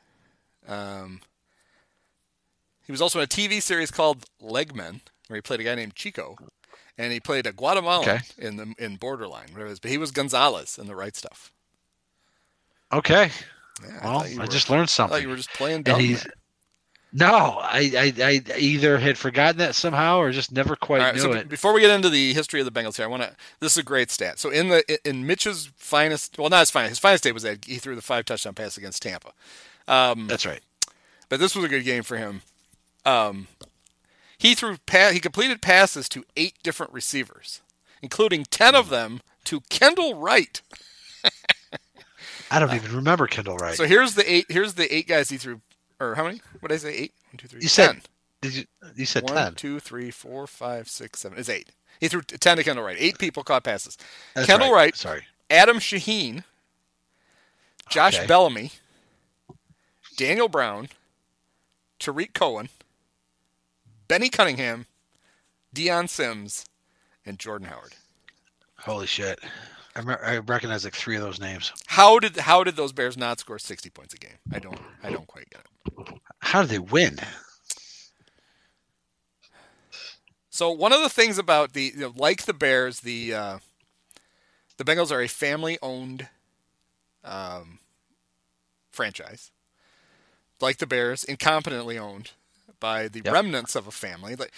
He was also in a TV series called Legmen, where he played a guy named Chico, and he played a Guatemalan in Borderline, whatever it is. But he was Gonzalez in The Right Stuff. Okay. Yeah, well, I just learned something. I thought you were just playing dumb. No, I either had forgotten that somehow or just never quite knew it. Before we get into the history of the Bengals here, this is a great stat. So in Mitch's finest, well, not his finest day was that he threw the 5 touchdown pass against Tampa. That's right. But this was a good game for him. He completed passes to 8 different receivers, including 10 of them to Kendall Wright. I don't even remember Kendall Wright. So here's the 8 guys he threw. Or how many? What did I say? 8? 1, 2, 3. You 10. You said 10. 1, 2, 3, 4, 5, 6, 7. It's 8. He threw 10 to Kendall Wright. 8 people caught passes. That's Kendall Wright. Sorry. Adam Shaheen. Josh Bellamy. Daniel Brown. Tariq Cohen. Benny Cunningham. Deion Sims. And Jordan Howard. Holy shit. I recognize like 3 of those names. How did those Bears not score 60 points a game? I don't quite get it. How did they win? So one of the things about like the Bears, the The Bengals are a family-owned franchise, like the Bears, incompetently owned by the remnants of a family. Like,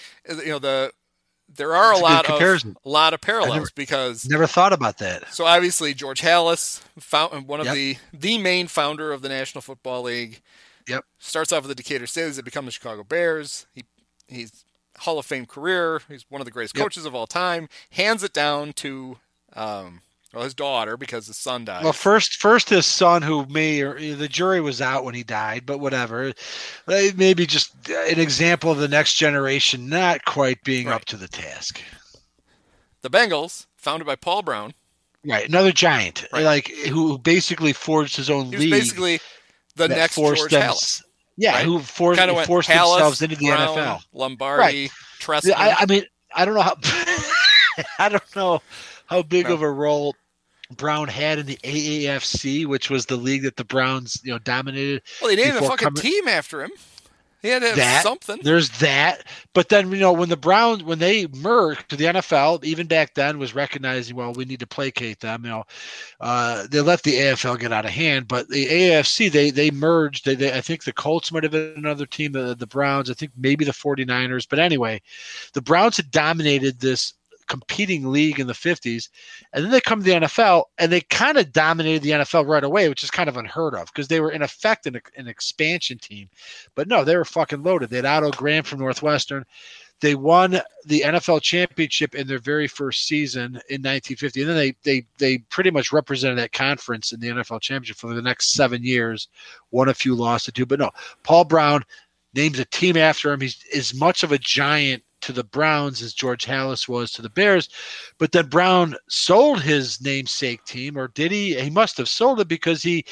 there are a lot of parallels because never thought about that. So obviously George Halas, one of the main founder of the National Football League. Yep. Starts off with the Decatur Steelers that become the Chicago Bears. He's Hall of Fame career. He's one of the greatest coaches of all time. Hands it down to his daughter because his son died. Well, first his son, who the jury was out when he died, but whatever. Maybe just an example of the next generation not quite being up to the task. The Bengals, founded by Paul Brown. Right, another giant, who basically forged his own league. He was basically the next George Halas. Yeah, right? Who forced themselves into the Brown, NFL. Lombardi, Trestman. I mean, I don't know how I don't know how big of a role Brown had in the AAFC, which was the league that the Browns, dominated. Well, they named a fucking team after him. He had to have something. There's that. But then, when the Browns, when they merged to the NFL, even back then was recognizing, well, we need to placate them. They let the AFL get out of hand, but the AFC, they merged. I think the Colts might have been another team, the Browns, I think maybe the 49ers. But anyway, the Browns had dominated this competing league in the 50s, and then they come to the NFL and they kind of dominated the NFL right away, which is kind of unheard of because they were in effect an expansion team. But no, they were fucking loaded. They had Otto Graham from Northwestern. They won the NFL championship in their very first season in 1950, and then they pretty much represented that conference in the NFL championship for the next 7 years. Won a few, lost a few, but no, Paul Brown names a team after him. He's as much of a giant to the Browns as George Halas was to the Bears, but then Brown sold his namesake team, or did he? He must have sold it because he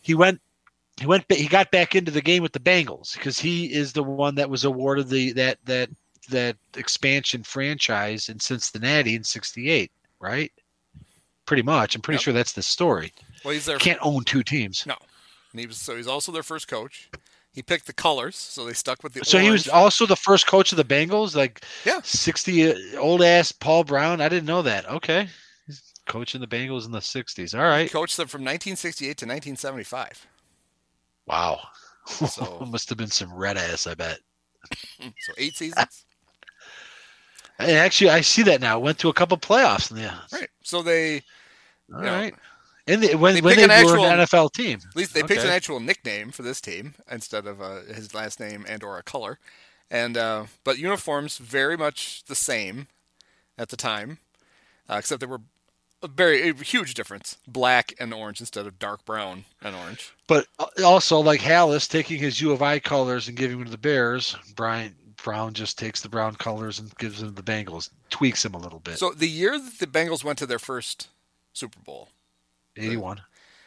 got back into the game with the Bengals because he is the one that was awarded that expansion franchise in Cincinnati in '68, right? Pretty much. I'm pretty sure that's the story. Well, he's there. Can't own two teams. No, and he's also their first coach. He picked the colors, so they stuck with the So orange. He was also the first coach of the Bengals? 60 old-ass Paul Brown? I didn't know that. Okay. He's coaching the Bengals in the 60s. All right. He coached them from 1968 to 1975. Wow. So must have been some red ass, I bet. So 8 seasons? Actually, I see that now. Went to a couple playoffs. Right. So they... All right. And when they were an NFL team. At least they picked an actual nickname for this team instead of his last name and or a color. And but uniforms very much the same at the time, except they were a huge difference. Black and orange instead of dark brown and orange. But also, like Halas taking his U of I colors and giving them to the Bears, Brown just takes the brown colors and gives them to the Bengals, tweaks them a little bit. So the year that the Bengals went to their first Super Bowl, 81.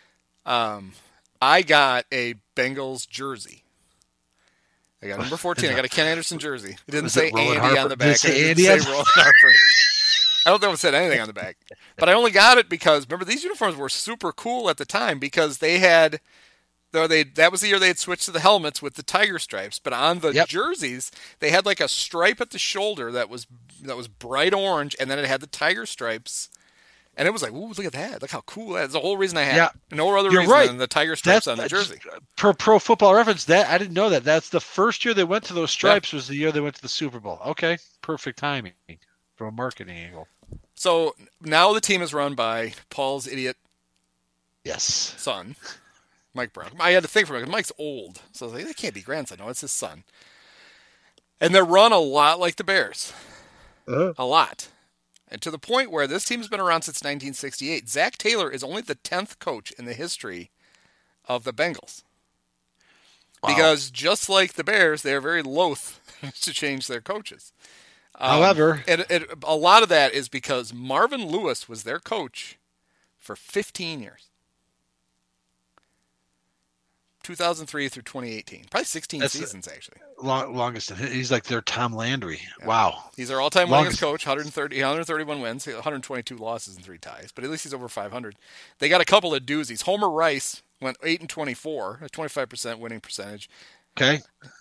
I got a Bengals jersey. I got number 14. I got a Ken Anderson jersey. It didn't say Andy on the back. It didn't say Roland Harper. I don't know if it said anything on the back. But I only got it because, remember, these uniforms were super cool at the time because they had, that was the year they had switched to the helmets with the tiger stripes. But on the jerseys, they had like a stripe at the shoulder that was bright orange, and then it had the tiger stripes. And it was like, ooh, look at that. Look how cool that is. The whole reason I had it. No other reason than the tiger stripes on the jersey. Per Pro Football Reference, I didn't know that. That's the first year they went to those stripes was the year they went to the Super Bowl. Okay. Perfect timing from a marketing angle. So now the team is run by Paul's idiot son, Mike Brown. I had to think for a minute. Mike's old. So I was like, that can't be grandson. No, it's his son. And they're run a lot like the Bears. A lot. And to the point where this team's been around since 1968. Zach Taylor is only the 10th coach in the history of the Bengals. Wow. Because just like the Bears, they're very loath to change their coaches. However, a lot of that is because Marvin Lewis was their coach for 15 years. 2003 through 2018. Probably 16 seasons, actually. Longest. He's like their Tom Landry. Yeah. Wow. He's our all-time winningest coach, 131 wins, 122 losses and 3 ties. But at least he's over 500. They got a couple of doozies. Homer Rice went 8-24, a 25% winning percentage. Okay.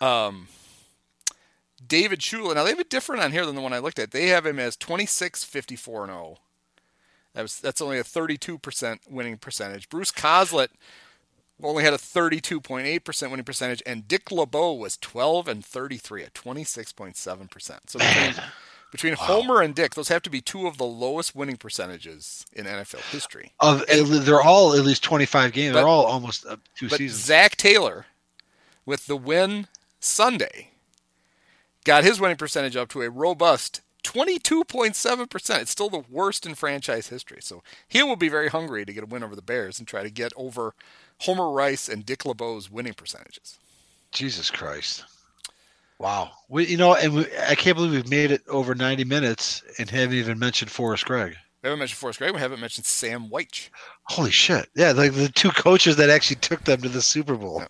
David Shula. Now, they have it different on here than the one I looked at. They have him as 26-54-0. That's only a 32% winning percentage. Bruce Coslett only had a 32.8% winning percentage, and Dick LeBeau was 12-33 at 26.7%. So between Homer and Dick, those have to be two of the lowest winning percentages in NFL history. They're all at least 25 games. They're all almost two seasons. Zach Taylor, with the win Sunday, got his winning percentage up to a robust 22.7%. It's still the worst in franchise history. So he will be very hungry to get a win over the Bears and try to get over Homer Rice and Dick LeBeau's winning percentages. Jesus Christ. Wow. I can't believe we've made it over 90 minutes and haven't even mentioned Forrest Gregg. We haven't mentioned Forrest Gregg. We haven't mentioned Sam Wyche. Holy shit. Yeah, like the two coaches that actually took them to the Super Bowl.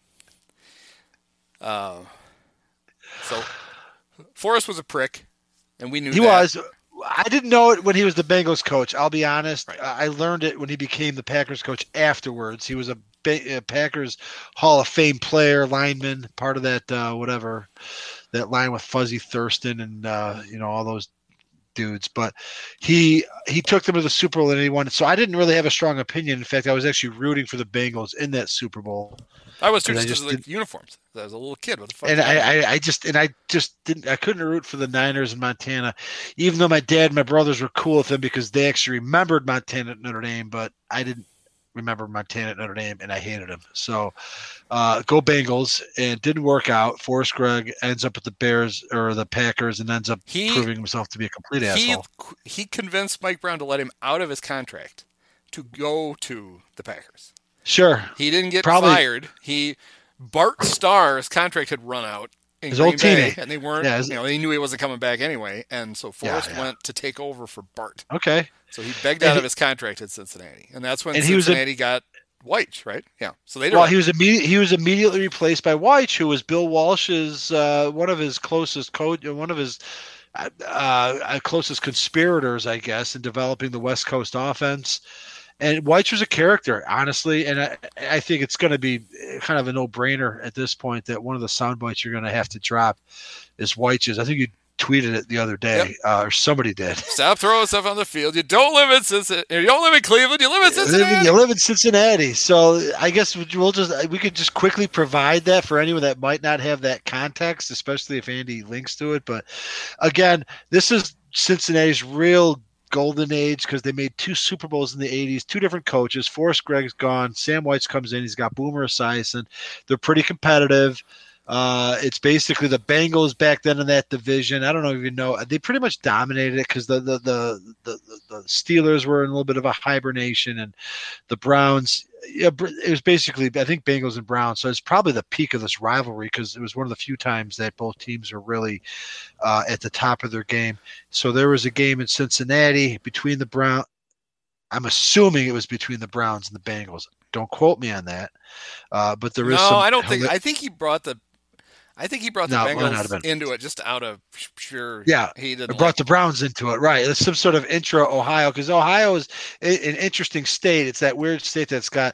Yeah. So Forrest was a prick, and we knew he was. I didn't know it when he was the Bengals coach. I'll be honest. Right. I learned it when he became the Packers coach afterwards. He was a Packers Hall of Fame player, lineman, part of that that line with Fuzzy Thurston and all those dudes. But he took them to the Super Bowl and he won. So I didn't really have a strong opinion. In fact, I was actually rooting for the Bengals in that Super Bowl. I was too, just because of the uniforms. I was a little kid. What the fuck? And I couldn't root for the Niners in Montana, even though my dad and my brothers were cool with them because they actually remembered Montana at Notre Dame, but I didn't remember Montana at Notre Dame, and I hated him. So go Bengals, and it didn't work out. Forrest Gregg ends up with the Bears or the Packers and ends up proving himself to be a complete asshole. He convinced Mike Brown to let him out of his contract to go to the Packers. Sure. He didn't get fired. Bart Starr's contract had run out in his Green old Bay, teammate. and they weren't. They knew he wasn't coming back anyway, and so Forrest went to take over for Bart. Okay. So he begged out of his contract at Cincinnati, and that's when Cincinnati got Wyche, right? Yeah. So they. He was immediately replaced by Wyche, who was Bill Walsh's one of his closest closest conspirators, I guess, in developing the West Coast offense. And Wyche was a character, honestly, and I think it's going to be kind of a no-brainer at this point that one of the sound bites you're going to have to drop is Wyche's. I think you tweeted it the other day, or somebody did. Stop throwing stuff on the field. You don't live in Cincinnati. You don't live in Cleveland. You live in Cincinnati. You live in Cincinnati. So I guess we could just quickly provide that for anyone that might not have that context, especially if Andy links to it. But again, this is Cincinnati's real golden age because they made 2 Super Bowls in the 80s, 2 different coaches. Forrest Gregg's gone. Sam Wyche comes in. He's got Boomer Esiason. They're pretty competitive. It's basically the Bengals back then in that division. I don't even know. They pretty much dominated it because the Steelers were in a little bit of a hibernation, and the Browns. Yeah, it was basically, I think, Bengals and Browns. So it's probably the peak of this rivalry because it was one of the few times that both teams are really at the top of their game. So there was a game in Cincinnati between the Browns. I'm assuming it was between the Browns and the Bengals. Don't quote me on that. But there is some. No, I don't think. I think he brought the Bengals into it just out of pure. Yeah, he didn't brought the Browns into it, right? It's some sort of intro Ohio because Ohio is an interesting state. It's that weird state that's got,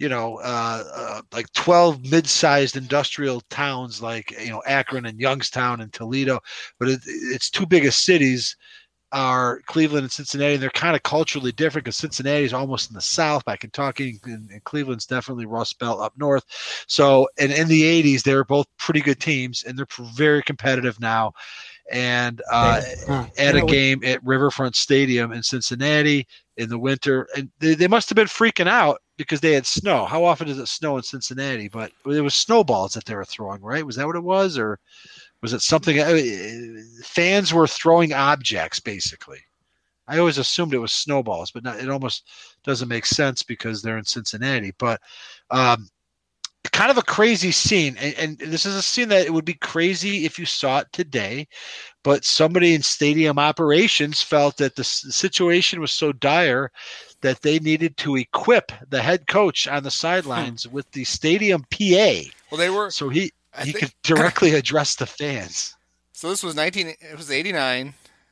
like 12 mid-sized industrial towns like Akron and Youngstown and Toledo, but its 2 biggest cities are Cleveland and Cincinnati, and they're kind of culturally different because Cincinnati is almost in the south by Kentucky, and Cleveland's definitely Rust Belt up north. So, and in the 80s, they were both pretty good teams, and they're very competitive now. And at a game at Riverfront Stadium in Cincinnati in the winter, and they must have been freaking out because they had snow. How often does it snow in Cincinnati? But it was snowballs that they were throwing, right? Was that what it was, or was it something? Fans were throwing objects, basically. I always assumed it was snowballs, but it almost doesn't make sense because they're in Cincinnati. But kind of a crazy scene. And this is a scene that it would be crazy if you saw it today. But somebody in stadium operations felt that the situation was so dire that they needed to equip the head coach on the sidelines with the stadium PA. Well, they were. So he could directly address the fans. So this was 89.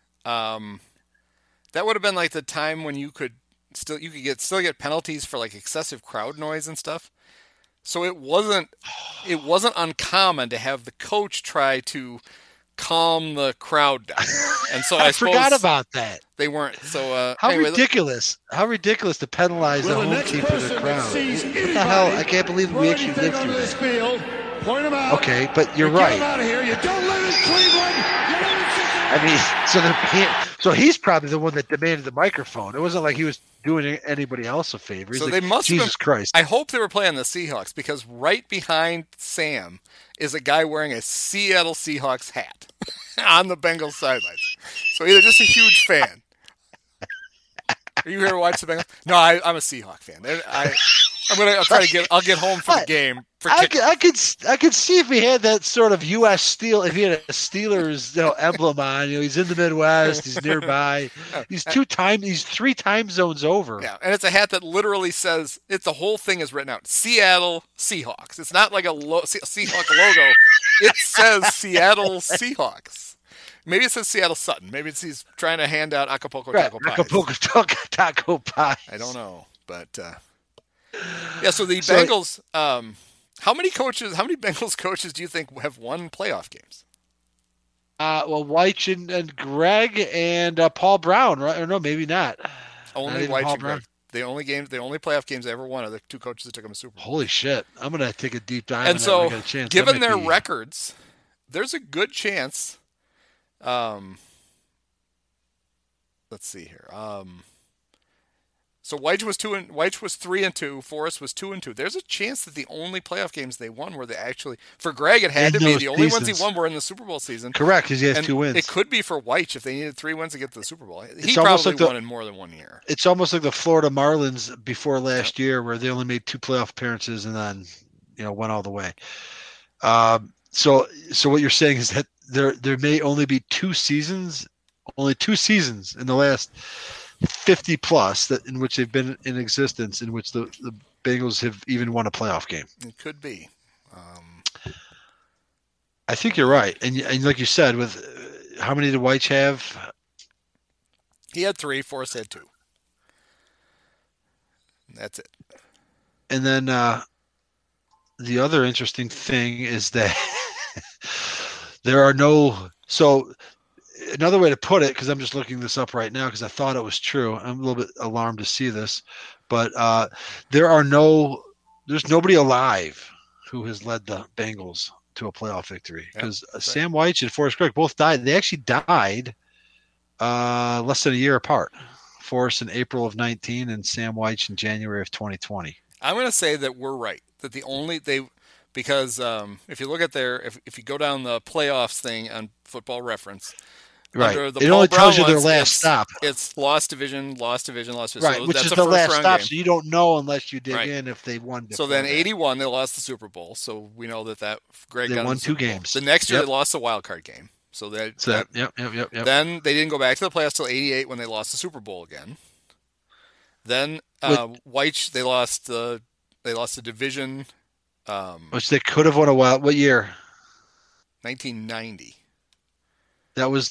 That would have been like the time when you could still get penalties for like excessive crowd noise and stuff. So it wasn't uncommon to have the coach try to calm the crowd down. And so I suppose forgot about that. they weren't. So How anyway, ridiculous! How ridiculous to penalize the home team for the crowd. What the hell? I can't believe we actually lived through this that. field, point them out. Okay, but you're Get right. them out of here. You don't live in Cleveland. You live in Cincinnati. I mean, so he's probably the one that demanded the microphone. It wasn't like he was doing anybody else a favor. He's So like, they must have Jesus been, Christ. I hope they were playing the Seahawks because right behind Sam is a guy wearing a Seattle Seahawks hat on the Bengals sidelines. So either just a huge fan. Are you here to watch the Bengals? No, I'm a Seahawk fan. I'll get home for the game. I could see if he had that sort of U.S. Steel, if he had a Steelers emblem on. He's in the Midwest. He's nearby. He's 3 time zones over. Yeah, and it's a hat that literally says the whole thing is written out. Seattle Seahawks. It's not like a Seahawk logo. It says Seattle Seahawks. Maybe it says Seattle Sutton. Maybe he's trying to hand out Acapulco taco pies. Acapulco taco pies. I don't know, but yeah. So the Bengals. How many Bengals coaches do you think have won playoff games? Well, Weich and Greg and Paul Brown, right? Or no, maybe not. Only Weich and Greg. The only playoff games they ever won are the two coaches that took them to Super Bowl. Holy shit! I'm gonna take a deep dive. And so, when I get a chance. given their records, there's a good chance. Let's see here. So Weich was 3-2. Forrest was 2-2. There's a chance that the only playoff games they won were for Greg it had to be the only ones he won were in the Super Bowl season. Correct, because he has and 2 wins. It could be for Weich if they needed 3 wins to get to the Super Bowl. He almost probably like won in more than 1 year. It's almost like the Florida Marlins before last year, where they only made 2 playoff appearances and then went all the way. So what you're saying is that there may only be 2 seasons in the last 50 plus in which they've been in existence, in which the Bengals have even won a playoff game. It could be. I think you're right, and like you said, with how many did Weich have? He had 3. Forrest had 2. That's it. And then the other interesting thing is that there are no. So another way to put it, because I'm just looking this up right now because I thought it was true. I'm a little bit alarmed to see this, but there's nobody alive who has led the Bengals to a playoff victory, because Sam Weich and Forrest Gregg both died. They actually died less than a year apart. Forrest in April of 19 and Sam Weich in January of 2020. I'm going to say that we're right. That because if you look at if you go down the playoffs thing on Football Reference, right, it Paul only tells you their last stop. It's lost division. Right, so which that's is a the first last round stop. game. So you don't know unless you dig in if they won. So then 81, they lost the Super Bowl. So we know that Greg they got won the 2 games. The next year they lost the wild card game. So yep. Then they didn't go back to the playoffs till 88 when they lost the Super Bowl again. Then Weich, they lost the division. Which they could have won a while. What year? 1990. That was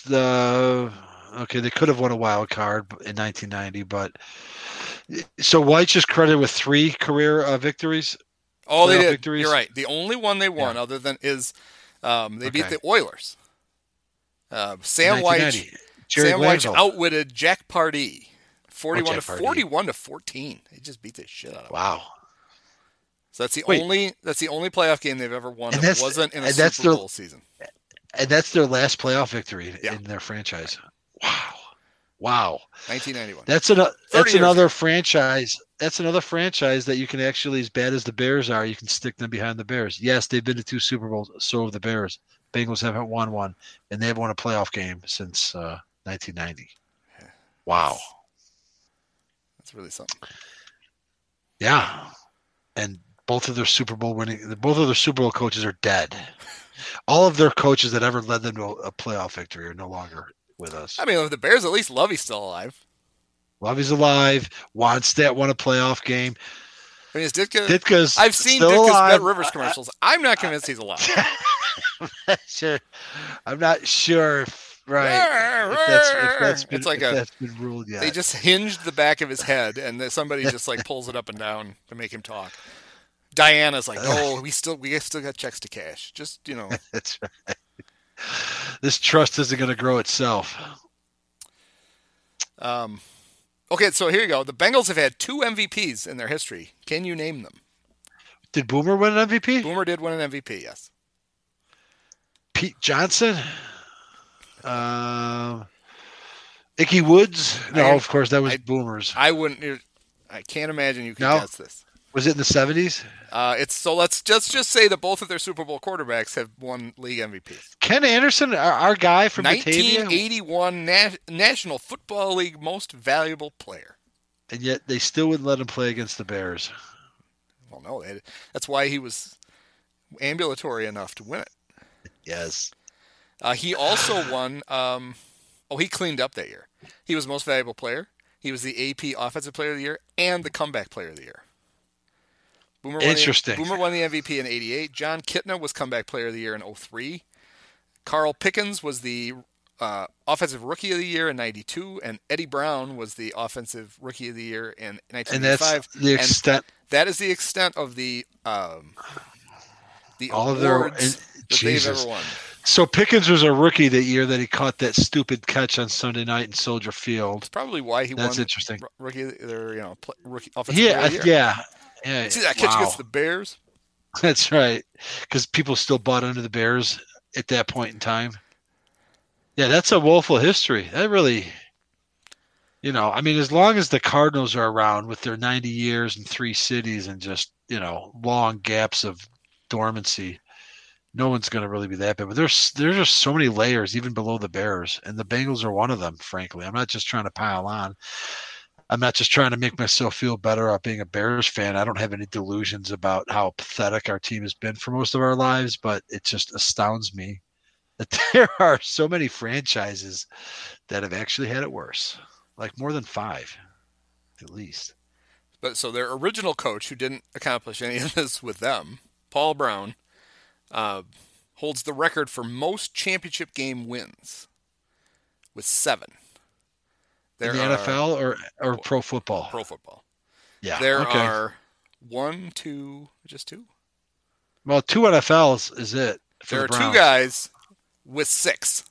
they could have won a wild card in 1990, but so Weich is credited with 3 career victories. Oh, they did. Victories. You're right. The only one they won other than is they beat the Oilers. Sam Weich outwitted Jack Pardee 41 to 14. They just beat the shit out of him. Wow. So that's the only playoff game they've ever won. That wasn't in a Super Bowl season. And that's their last playoff victory in their franchise. Wow. 1991. That's another franchise. That's another franchise that you can actually, as bad as the Bears are, you can stick them behind the Bears. Yes, they've been to 2 Super Bowls. So have the Bears. Bengals haven't won one, and they haven't won a playoff game since 1990. Wow. That's really something. Yeah. And both of their Super Bowl coaches are dead. All of their coaches that ever led them to a playoff victory are no longer with us. I mean, with the Bears, at least Lovey's still alive. Lovey's alive. Wannstedt won a playoff game. I mean, is Ditka's I've seen Ditka's Bet Rivers commercials. I'm not convinced he's alive. I'm not sure if that's been ruled yet. They just hinged the back of his head, and then somebody just pulls it up and down to make him talk. Diana's like, "Oh, we still got checks to cash." Just That's right. This trust isn't going to grow itself. Okay, so here you go. The Bengals have had 2 MVPs in their history. Can you name them? Did Boomer win an MVP? Boomer did win an MVP, yes. Pete Johnson? Icky Woods? No, of course, that was Boomer's. I can't imagine you can guess this. Was it in the 70s? Let's just say that both of their Super Bowl quarterbacks have won league MVPs. Ken Anderson, our guy from Batavia? 1981 National Football League Most Valuable Player. And yet they still wouldn't let him play against the Bears. Well, no, that's why he was ambulatory enough to win it. Yes. He also won. He cleaned up that year. He was Most Valuable Player. He was the AP Offensive Player of the Year and the Comeback Player of the Year. Boomer won the MVP in '88. John Kitna was Comeback Player of the Year in '03. Carl Pickens was the Offensive Rookie of the Year in '92, and Eddie Brown was the Offensive Rookie of the Year in 1985. And that's the extent. That is the extent of the all awards of their that they've ever won. So Pickens was a rookie that year that he caught that stupid catch on Sunday night in Soldier Field. That's probably why he won. That's interesting. Rookie Offensive Player of the Year. Yeah. See that catch against the Bears? That's right. Because people still bought into the Bears at that point in time. Yeah, that's a woeful history. That really, as long as the Cardinals are around with their 90 years and 3 cities and just, long gaps of dormancy, no one's going to really be that bad. But there's just so many layers even below the Bears, and the Bengals are one of them, frankly. I'm not just trying to pile on. I'm not just trying to make myself feel better about being a Bears fan. I don't have any delusions about how pathetic our team has been for most of our lives, but it just astounds me that there are so many franchises that have actually had it worse, like more than 5, at least. But so their original coach, who didn't accomplish any of this with them, Paul Brown, holds the record for most championship game wins with 7. In the NFL or pro football? Pro football. Yeah. There are 1, 2, just 2. Well, 2 NFLs is it. There are 2 guys with 6.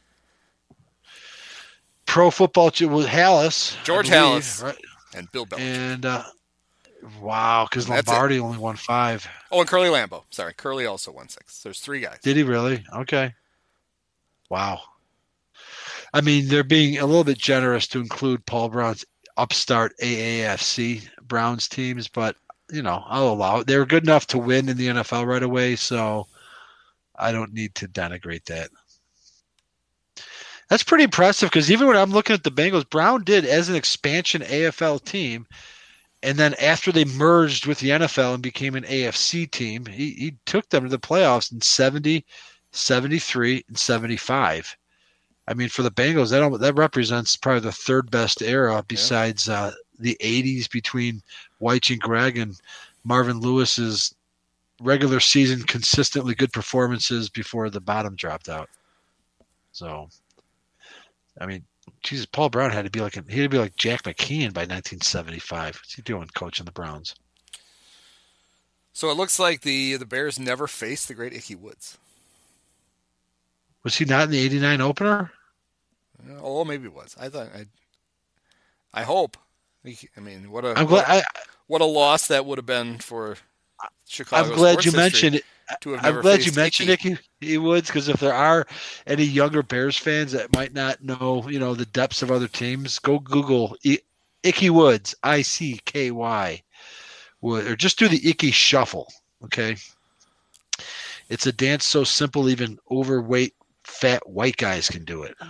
Pro football with Halas. George Halas. Right? And Bill Belichick. And, wow, because Lombardi only won 5. Oh, and Curly Lambeau. Sorry, Curly also won 6. There's 3 guys. Did he really? Okay. Wow. I mean, they're being a little bit generous to include Paul Brown's upstart AAFC Browns teams, but, I'll allow it. They were good enough to win in the NFL right away, so I don't need to denigrate that. That's pretty impressive because even when I'm looking at the Bengals, Brown did as an expansion AFL team, and then after they merged with the NFL and became an AFC team, he took them to the playoffs in 70, 73, and 75. I mean, for the Bengals, that represents probably the 3rd best era besides the 80s between Wyche and Gregg and Marvin Lewis's regular season consistently good performances before the bottom dropped out. So, I mean, Jesus, Paul Brown had to be like Jack McKeon by 1975. What's he doing coaching the Browns? So it looks like the Bears never faced the great Ickey Woods. Was he not in the 89 opener? Oh, maybe it was. I hope. I mean, what a loss that would have been for Chicago. I'm glad you mentioned it. I'm glad you mentioned Ickey Woods, because if there are any younger Bears fans that might not know, the depths of other teams, go Google Ickey Woods, ICKY, or just do the Ickey Shuffle. Okay, it's a dance so simple even overweight, fat white guys can do it.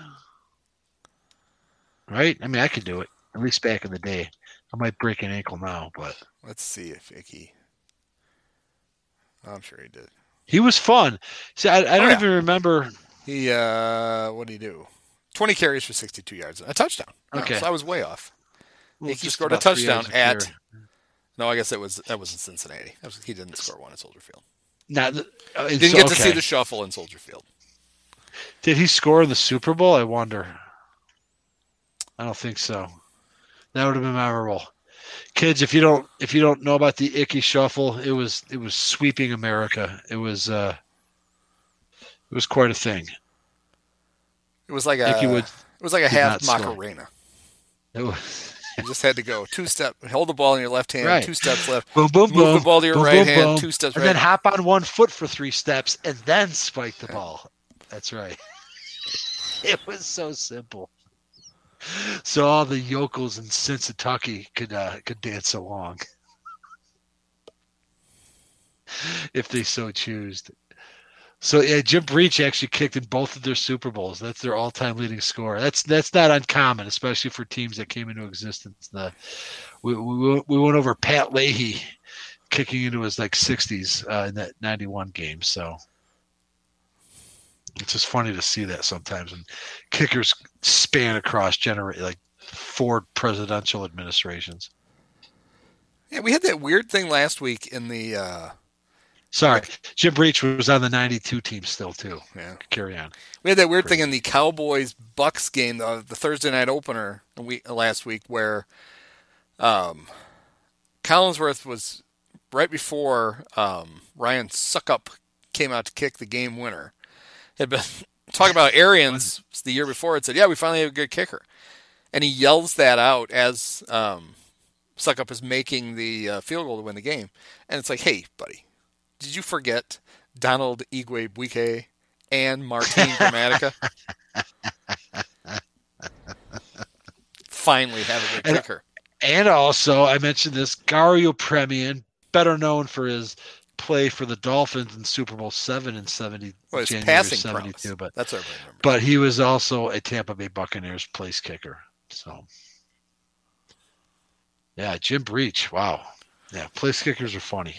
Right? I mean, I could do it, at least back in the day. I might break an ankle now, but let's see if Ickey. I'm sure he did. He was fun. See, I don't even remember. He what did he do? 20 carries for 62 yards, a touchdown. Okay, so I was way off. Well, he scored a touchdown at. No, I guess that was in Cincinnati. He didn't score one at Soldier Field. He didn't get to see the shuffle in Soldier Field. Did he score in the Super Bowl? I wonder. I don't think so. That would have been memorable. Kids, if you don't know about the Ickey Shuffle, it was sweeping America. It was quite a thing. It was like Ickey a Woods it was like a did half not score. Macarena. It was, You just had to go 2 steps, hold the ball in your left hand, Right. 2 steps left, boom, boom, move boom, the ball to your boom, right boom, hand, boom, 2 steps and right. then hop on one foot for 3 steps and then spike the ball. That's right. It was so simple. So all the yokels in Cincinnati could dance along if they so choose. So yeah, Jim Breach actually kicked in both of their Super Bowls. That's their all-time leading scorer. That's not uncommon, especially for teams that came into existence. We went over Pat Leahy kicking into his 60s in that 91 game. So it's just funny to see that sometimes. And kickers span across 4 presidential administrations. Yeah, we had that weird thing last week in the. Sorry, Jim Breach was on the 92 team still too. Yeah. Carry on. We had that weird thing in the Cowboys-Bucks game, the Thursday night opener last week, where Collinsworth was right before Ryan Suckup came out to kick the game winner. Had been talking about Arians the year before. It said, "Yeah, we finally have a good kicker," and he yells that out as Suckup is making the field goal to win the game. And it's like, "Hey, buddy, did you forget Donald Igwe-Buike and Martin Gramatica? Finally have a good kicker." And also, I mentioned this, Gario Premian, better known for his play for the Dolphins in Super Bowl 7 in January passing 72. But that's what I remember. But he was also a Tampa Bay Buccaneers place kicker. So, yeah, Jim Breach. Wow. Yeah, place kickers are funny.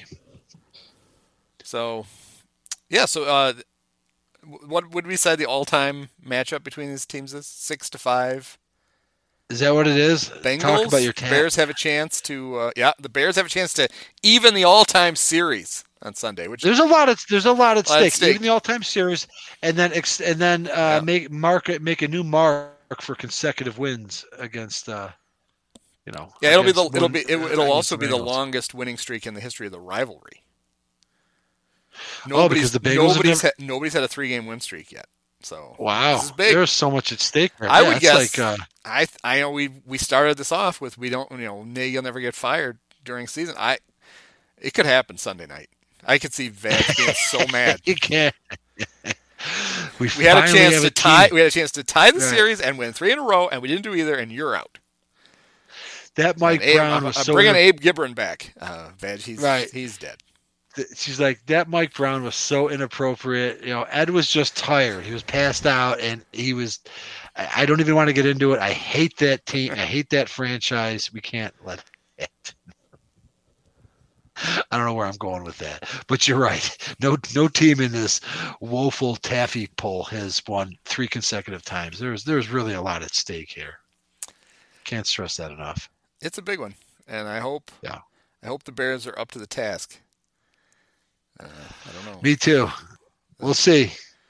So, yeah. So, what would we say the all-time matchup between these teams is? 6-5. Is that what it is? Bengals. Talk about your Bears have a chance to. The Bears have a chance to even the all-time series on Sunday. Which there's a lot at stake. stake. Even the all-time series, and then make a new mark for consecutive wins against. It'll also be the longest winning streak in the history of the rivalry. Because the Bengals nobody's had a 3-game win streak yet. So wow, this is big. There's so much at stake. Right? I would guess. I know we started this off with Nagy will never get fired during season. It could happen Sunday night. I could see Vance being so mad. You can't. We had a chance to tie. We had a chance to tie the series and win 3 in a row, and we didn't do either. And you're out. That Mike Brown was so. Bringing Abe Gibron back. Vance, he's dead. She's like, that Mike Brown was so inappropriate. Ed was just tired. He was passed out, and he was. I don't even want to get into it. I hate that team. I hate that franchise. We can't let it. I don't know where I'm going with that, but you're right. No team in this woeful taffy pull has won 3 consecutive times. There's really a lot at stake here. Can't stress that enough. It's a big one, and I hope the Bears are up to the task. I don't know. Me too. We'll see.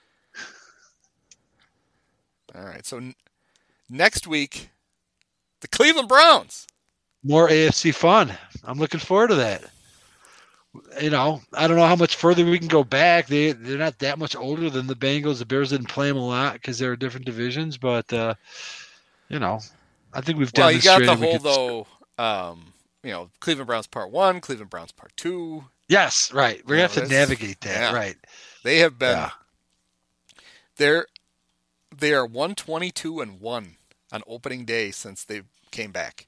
All right. So next week, the Cleveland Browns. More AFC fun. I'm looking forward to that. I don't know how much further we can go back. They're not that much older than the Bengals. The Bears didn't play them a lot because they were different divisions. But I think we've demonstrated. Well, you got the whole Cleveland Browns Part 1, Cleveland Browns Part 2. Yes, right. We're going to have to navigate that, yeah. right. They have been they are 122-1 on opening day since they came back.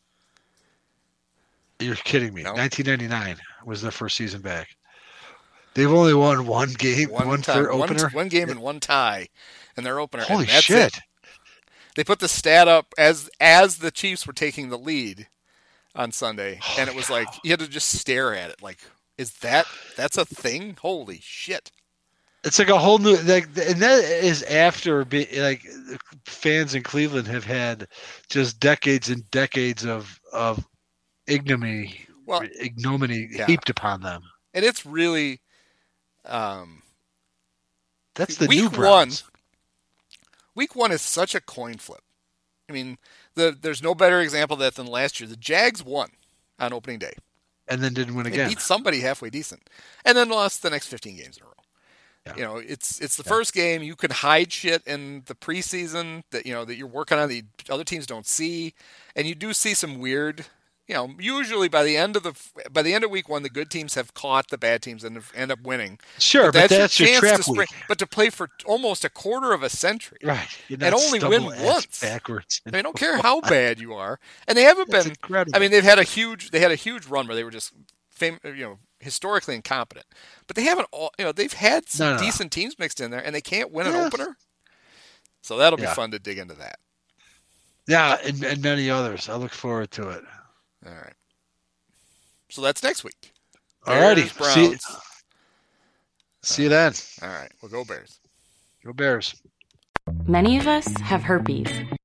You're kidding me. No. 1999 was their first season back. They've only won one game, one opener. One game and one tie in their opener. Holy and that's shit. It. They put the stat up as the Chiefs were taking the lead on Sunday, and it was like you had to just stare at it like, that's a thing? Holy shit. It's like a whole new and that is after fans in Cleveland have had just decades and decades of ignominy heaped upon them. And it's really that's the new Browns. Week 1 is such a coin flip. I mean, there's no better example of that than last year. The Jags won on opening day. And then didn't win again. They beat somebody halfway decent. And then lost the next 15 games in a row. You know, it's the first game. You can hide shit in the preseason that that you're working on the other teams don't see, and you do see some weird. Usually by the end of week one, the good teams have caught the bad teams and end up winning. Sure, but that's your trap week. But to play for almost a quarter of a century, right, and only win once backwards. I don't care how bad you are, and they haven't been. Incredible. I mean, they had a huge run where they were just historically incompetent. But they haven't they've had some decent teams mixed in there, and they can't win an opener. So that'll be fun to dig into that. Yeah, and many others. I look forward to it. All right. So that's next week. All righty. Browns. See you then. All right. We'll go Bears. Go Bears. Many of us have herpes.